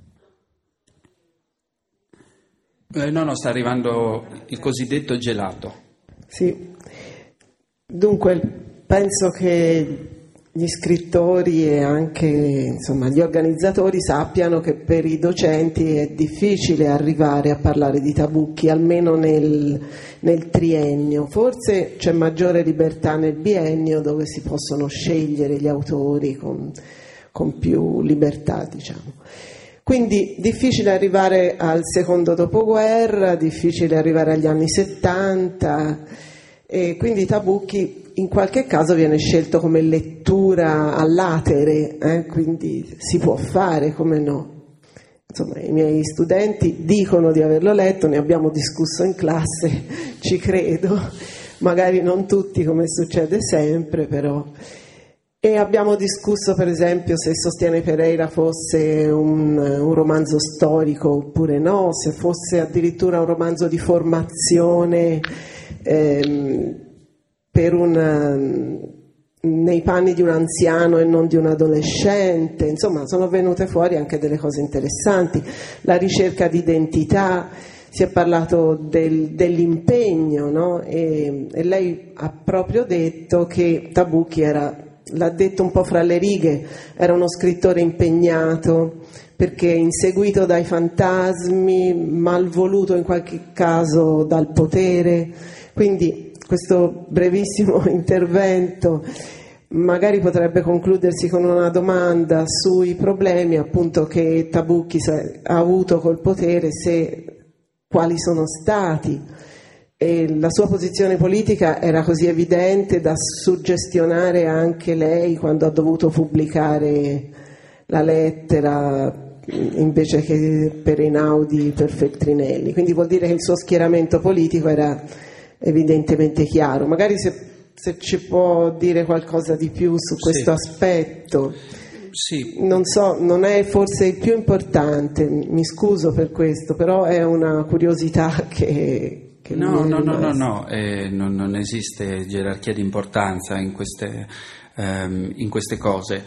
No, sta arrivando il cosiddetto gelato. Sì, dunque penso che gli scrittori e anche insomma gli organizzatori sappiano che per i docenti è difficile arrivare a parlare di Tabucchi, almeno nel triennio. Forse c'è maggiore libertà nel biennio, dove si possono scegliere gli autori con più libertà, diciamo. Quindi difficile arrivare al secondo dopoguerra, difficile arrivare agli anni 70, e quindi Tabucchi in qualche caso viene scelto come lettura all'atere, quindi si può fare, come no. Insomma, i miei studenti dicono di averlo letto, ne abbiamo discusso in classe, ci credo, magari non tutti come succede sempre, però. E abbiamo discusso per esempio se Sostiene Pereira fosse un romanzo storico oppure no, se fosse addirittura un romanzo di formazione nei panni di un anziano e non di un adolescente. Insomma, sono venute fuori anche delle cose interessanti. La ricerca di identità, si è parlato dell'impegno, no? E lei ha proprio detto che Tabucchi l'ha detto un po' fra le righe, era uno scrittore impegnato perché inseguito dai fantasmi, malvoluto in qualche caso dal potere. Quindi questo brevissimo intervento magari potrebbe concludersi con una domanda sui problemi appunto che Tabucchi ha avuto col potere, quali sono stati, e la sua posizione politica era così evidente da suggestionare anche lei quando ha dovuto pubblicare la lettera invece che per Einaudi per Feltrinelli. Quindi vuol dire che il suo schieramento politico era evidentemente chiaro. Magari se ci può dire qualcosa di più su questo aspetto. Sì. Non so, non è forse il più importante, mi scuso per questo, però è una curiosità che No, non esiste gerarchia di importanza in queste cose.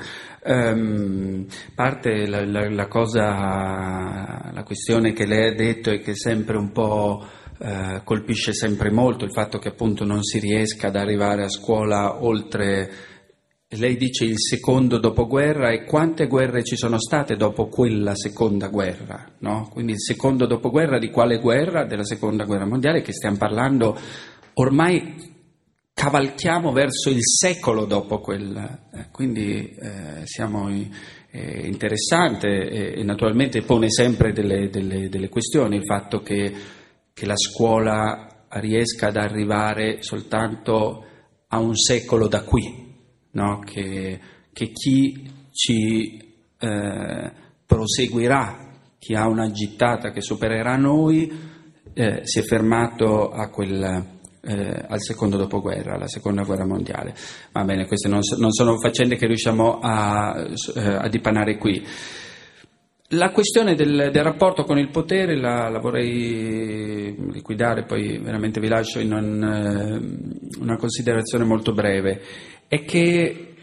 Parte la questione che lei ha detto e che sempre un po' colpisce sempre molto, il fatto che appunto non si riesca ad arrivare a scuola oltre, lei dice, il secondo dopoguerra, e quante guerre ci sono state dopo quella seconda guerra, no? Quindi il secondo dopoguerra di quale guerra? Della seconda guerra mondiale, che stiamo parlando, ormai cavalchiamo verso il secolo dopo quella, quindi siamo interessante e naturalmente pone sempre delle questioni il fatto che la scuola riesca ad arrivare soltanto a un secolo da qui. No? Che chi ci proseguirà, chi ha una gittata che supererà noi, si è fermato al secondo dopoguerra, alla seconda guerra mondiale. Va bene, queste non sono faccende che riusciamo a dipanare qui. La questione del rapporto con il potere la vorrei liquidare, poi veramente vi lascio in una considerazione molto breve. È che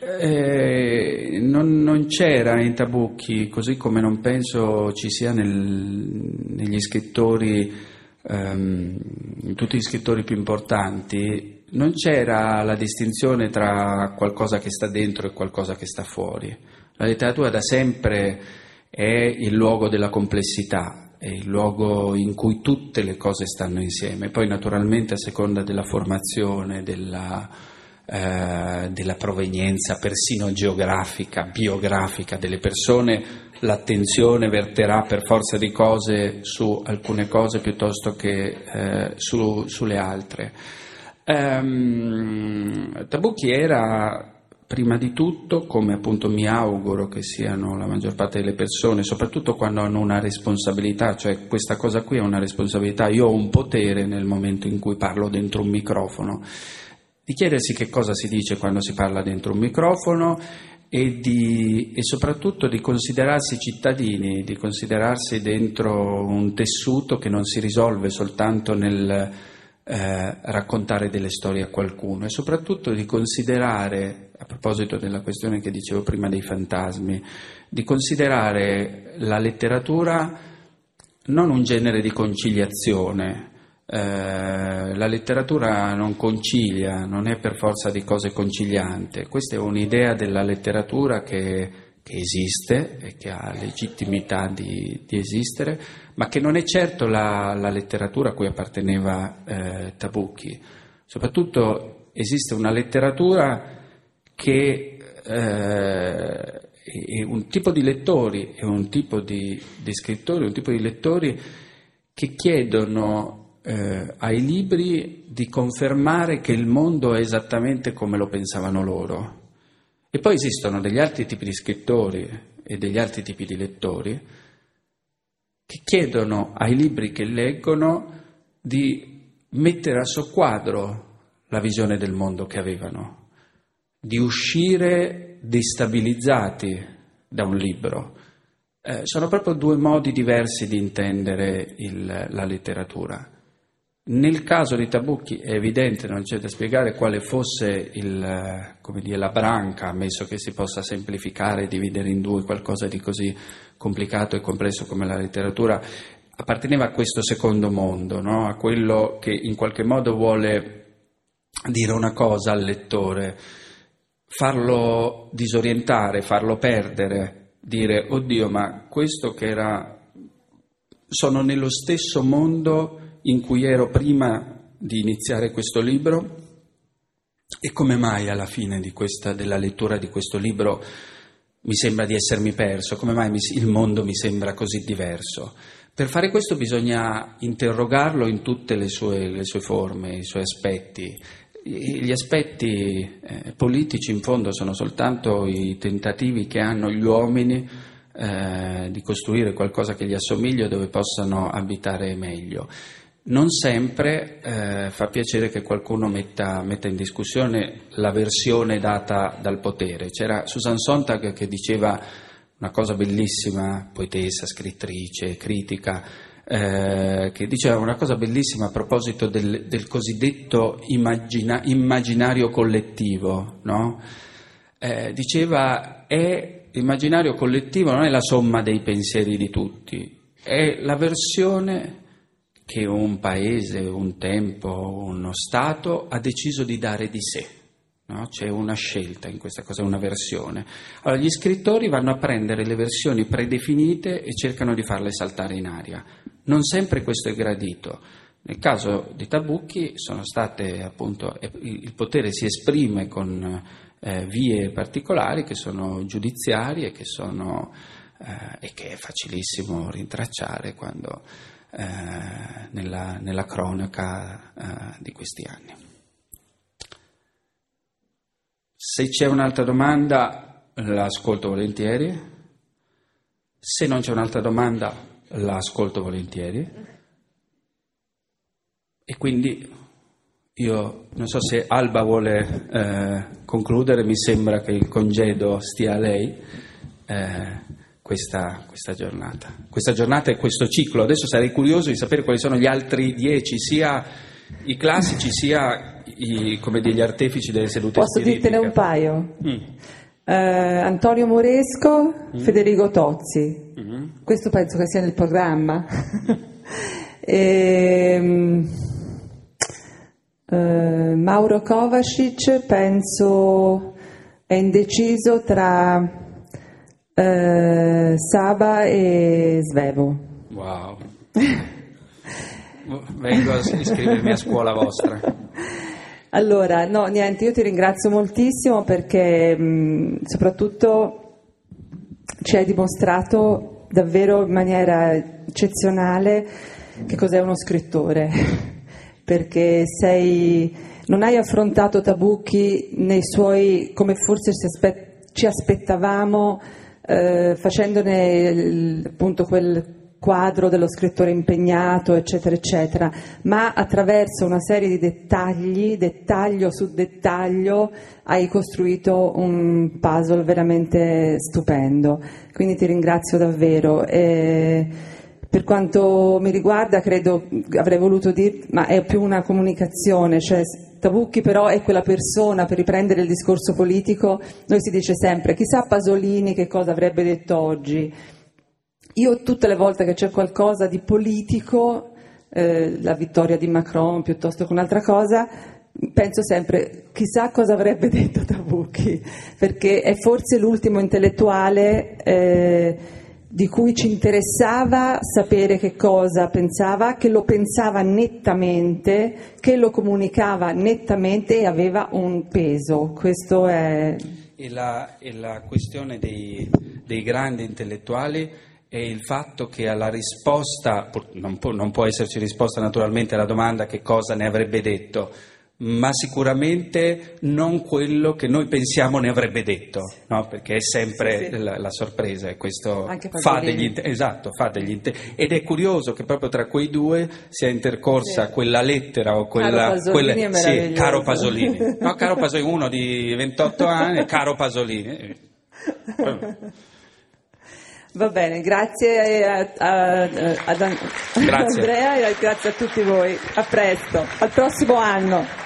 non c'era in Tabucchi, così come non penso ci sia negli scrittori, in tutti gli scrittori più importanti, non c'era la distinzione tra qualcosa che sta dentro e qualcosa che sta fuori. La letteratura da sempre è il luogo della complessità, è il luogo in cui tutte le cose stanno insieme. Poi naturalmente a seconda della formazione, della provenienza persino geografica, biografica delle persone, l'attenzione verterà per forza di cose su alcune cose piuttosto che sulle altre. Tabucchi era prima di tutto, come appunto mi auguro che siano la maggior parte delle persone, soprattutto quando hanno una responsabilità, cioè questa cosa qui è una responsabilità, io ho un potere nel momento in cui parlo dentro un microfono, di chiedersi che cosa si dice quando si parla dentro un microfono e soprattutto di considerarsi cittadini, di considerarsi dentro un tessuto che non si risolve soltanto nel raccontare delle storie a qualcuno, e soprattutto di considerare, a proposito della questione che dicevo prima dei fantasmi, di considerare la letteratura non un genere di conciliazione. La letteratura non concilia, non è per forza di cose conciliante. Questa è un'idea della letteratura che esiste e che ha legittimità di esistere, ma che non è certo la letteratura a cui apparteneva Tabucchi. Soprattutto esiste una letteratura che è un tipo di lettori, è un tipo di scrittori, un tipo di lettori che chiedono ai libri di confermare che il mondo è esattamente come lo pensavano loro. E poi esistono degli altri tipi di scrittori e degli altri tipi di lettori che chiedono ai libri che leggono di mettere a soqquadro la visione del mondo che avevano, di uscire destabilizzati da un libro. Sono proprio due modi diversi di intendere la letteratura. Nel caso di Tabucchi è evidente, non c'è da spiegare quale fosse la branca, ammesso che si possa semplificare e dividere in due qualcosa di così complicato e complesso come la letteratura, apparteneva a questo secondo mondo, no? A quello che in qualche modo vuole dire una cosa al lettore, farlo disorientare, farlo perdere, dire oddio, ma questo che era, sono nello stesso mondo in cui ero prima di iniziare questo libro, e come mai alla fine della lettura di questo libro mi sembra di essermi perso, come mai il mondo mi sembra così diverso? Per fare questo bisogna interrogarlo in tutte le sue forme, i suoi aspetti. Gli aspetti politici in fondo sono soltanto i tentativi che hanno gli uomini di costruire qualcosa che gli assomiglia, dove possano abitare meglio. Non sempre fa piacere che qualcuno metta in discussione la versione data dal potere. C'era Susan Sontag che diceva una cosa bellissima, poetessa, scrittrice, critica, che diceva una cosa bellissima a proposito del cosiddetto immaginario collettivo, no? Diceva, l'immaginario collettivo non è la somma dei pensieri di tutti, è la versione che un paese, un tempo, uno Stato ha deciso di dare di sé. No? C'è una scelta in questa cosa, una versione. Allora, gli scrittori vanno a prendere le versioni predefinite e cercano di farle saltare in aria. Non sempre questo è gradito. Nel caso di Tabucchi sono state appunto, il potere si esprime con vie particolari che sono giudiziarie e che è facilissimo rintracciare quando nella cronaca di questi anni. Se c'è un'altra domanda la ascolto volentieri, se non c'è un'altra domanda la ascolto volentieri, e quindi io non so se Alba vuole concludere. Mi sembra che il congedo stia a lei questa giornata e questo ciclo. Adesso sarei curioso di sapere quali sono gli altri 10, sia i classici sia gli artefici delle sedute Posso spiritiche. dirtene un paio? Antonio Moresco, Federico Tozzi, questo penso che sia nel programma. Mauro Kovacic penso è indeciso tra Saba e Svevo. Wow. Vengo a iscrivermi a scuola vostra. Allora, no, niente, io ti ringrazio moltissimo perché soprattutto ci hai dimostrato davvero in maniera eccezionale che cos'è uno scrittore, perché non hai affrontato Tabucchi nei suoi, come forse ci aspettavamo, facendone appunto quel quadro dello scrittore impegnato, eccetera, eccetera, ma attraverso una serie di dettaglio su dettaglio, hai costruito un puzzle veramente stupendo. Quindi ti ringrazio davvero. Per quanto mi riguarda, credo, avrei voluto dire, ma è più una comunicazione, cioè Tabucchi però è quella persona, per riprendere il discorso politico, noi si dice sempre, chissà Pasolini che cosa avrebbe detto oggi. Io tutte le volte che c'è qualcosa di politico, la vittoria di Macron piuttosto che un'altra cosa, penso sempre chissà cosa avrebbe detto Tabucchi, perché è forse l'ultimo intellettuale di cui ci interessava sapere che cosa pensava, che lo pensava nettamente, che lo comunicava nettamente e aveva un peso. Questo è... E la questione dei grandi intellettuali è il fatto che alla risposta, non può esserci risposta naturalmente alla domanda che cosa ne avrebbe detto, ma sicuramente non quello che noi pensiamo ne avrebbe detto, no? Perché è sempre sì. La sorpresa, e questo fa degli ed è curioso che proprio tra quei due sia intercorsa quella lettera o quella sì, caro Pasolini. No, caro Pasolini, uno di 28 anni, caro Pasolini. Va bene, grazie ad Andrea e grazie a tutti voi. A presto, al prossimo anno.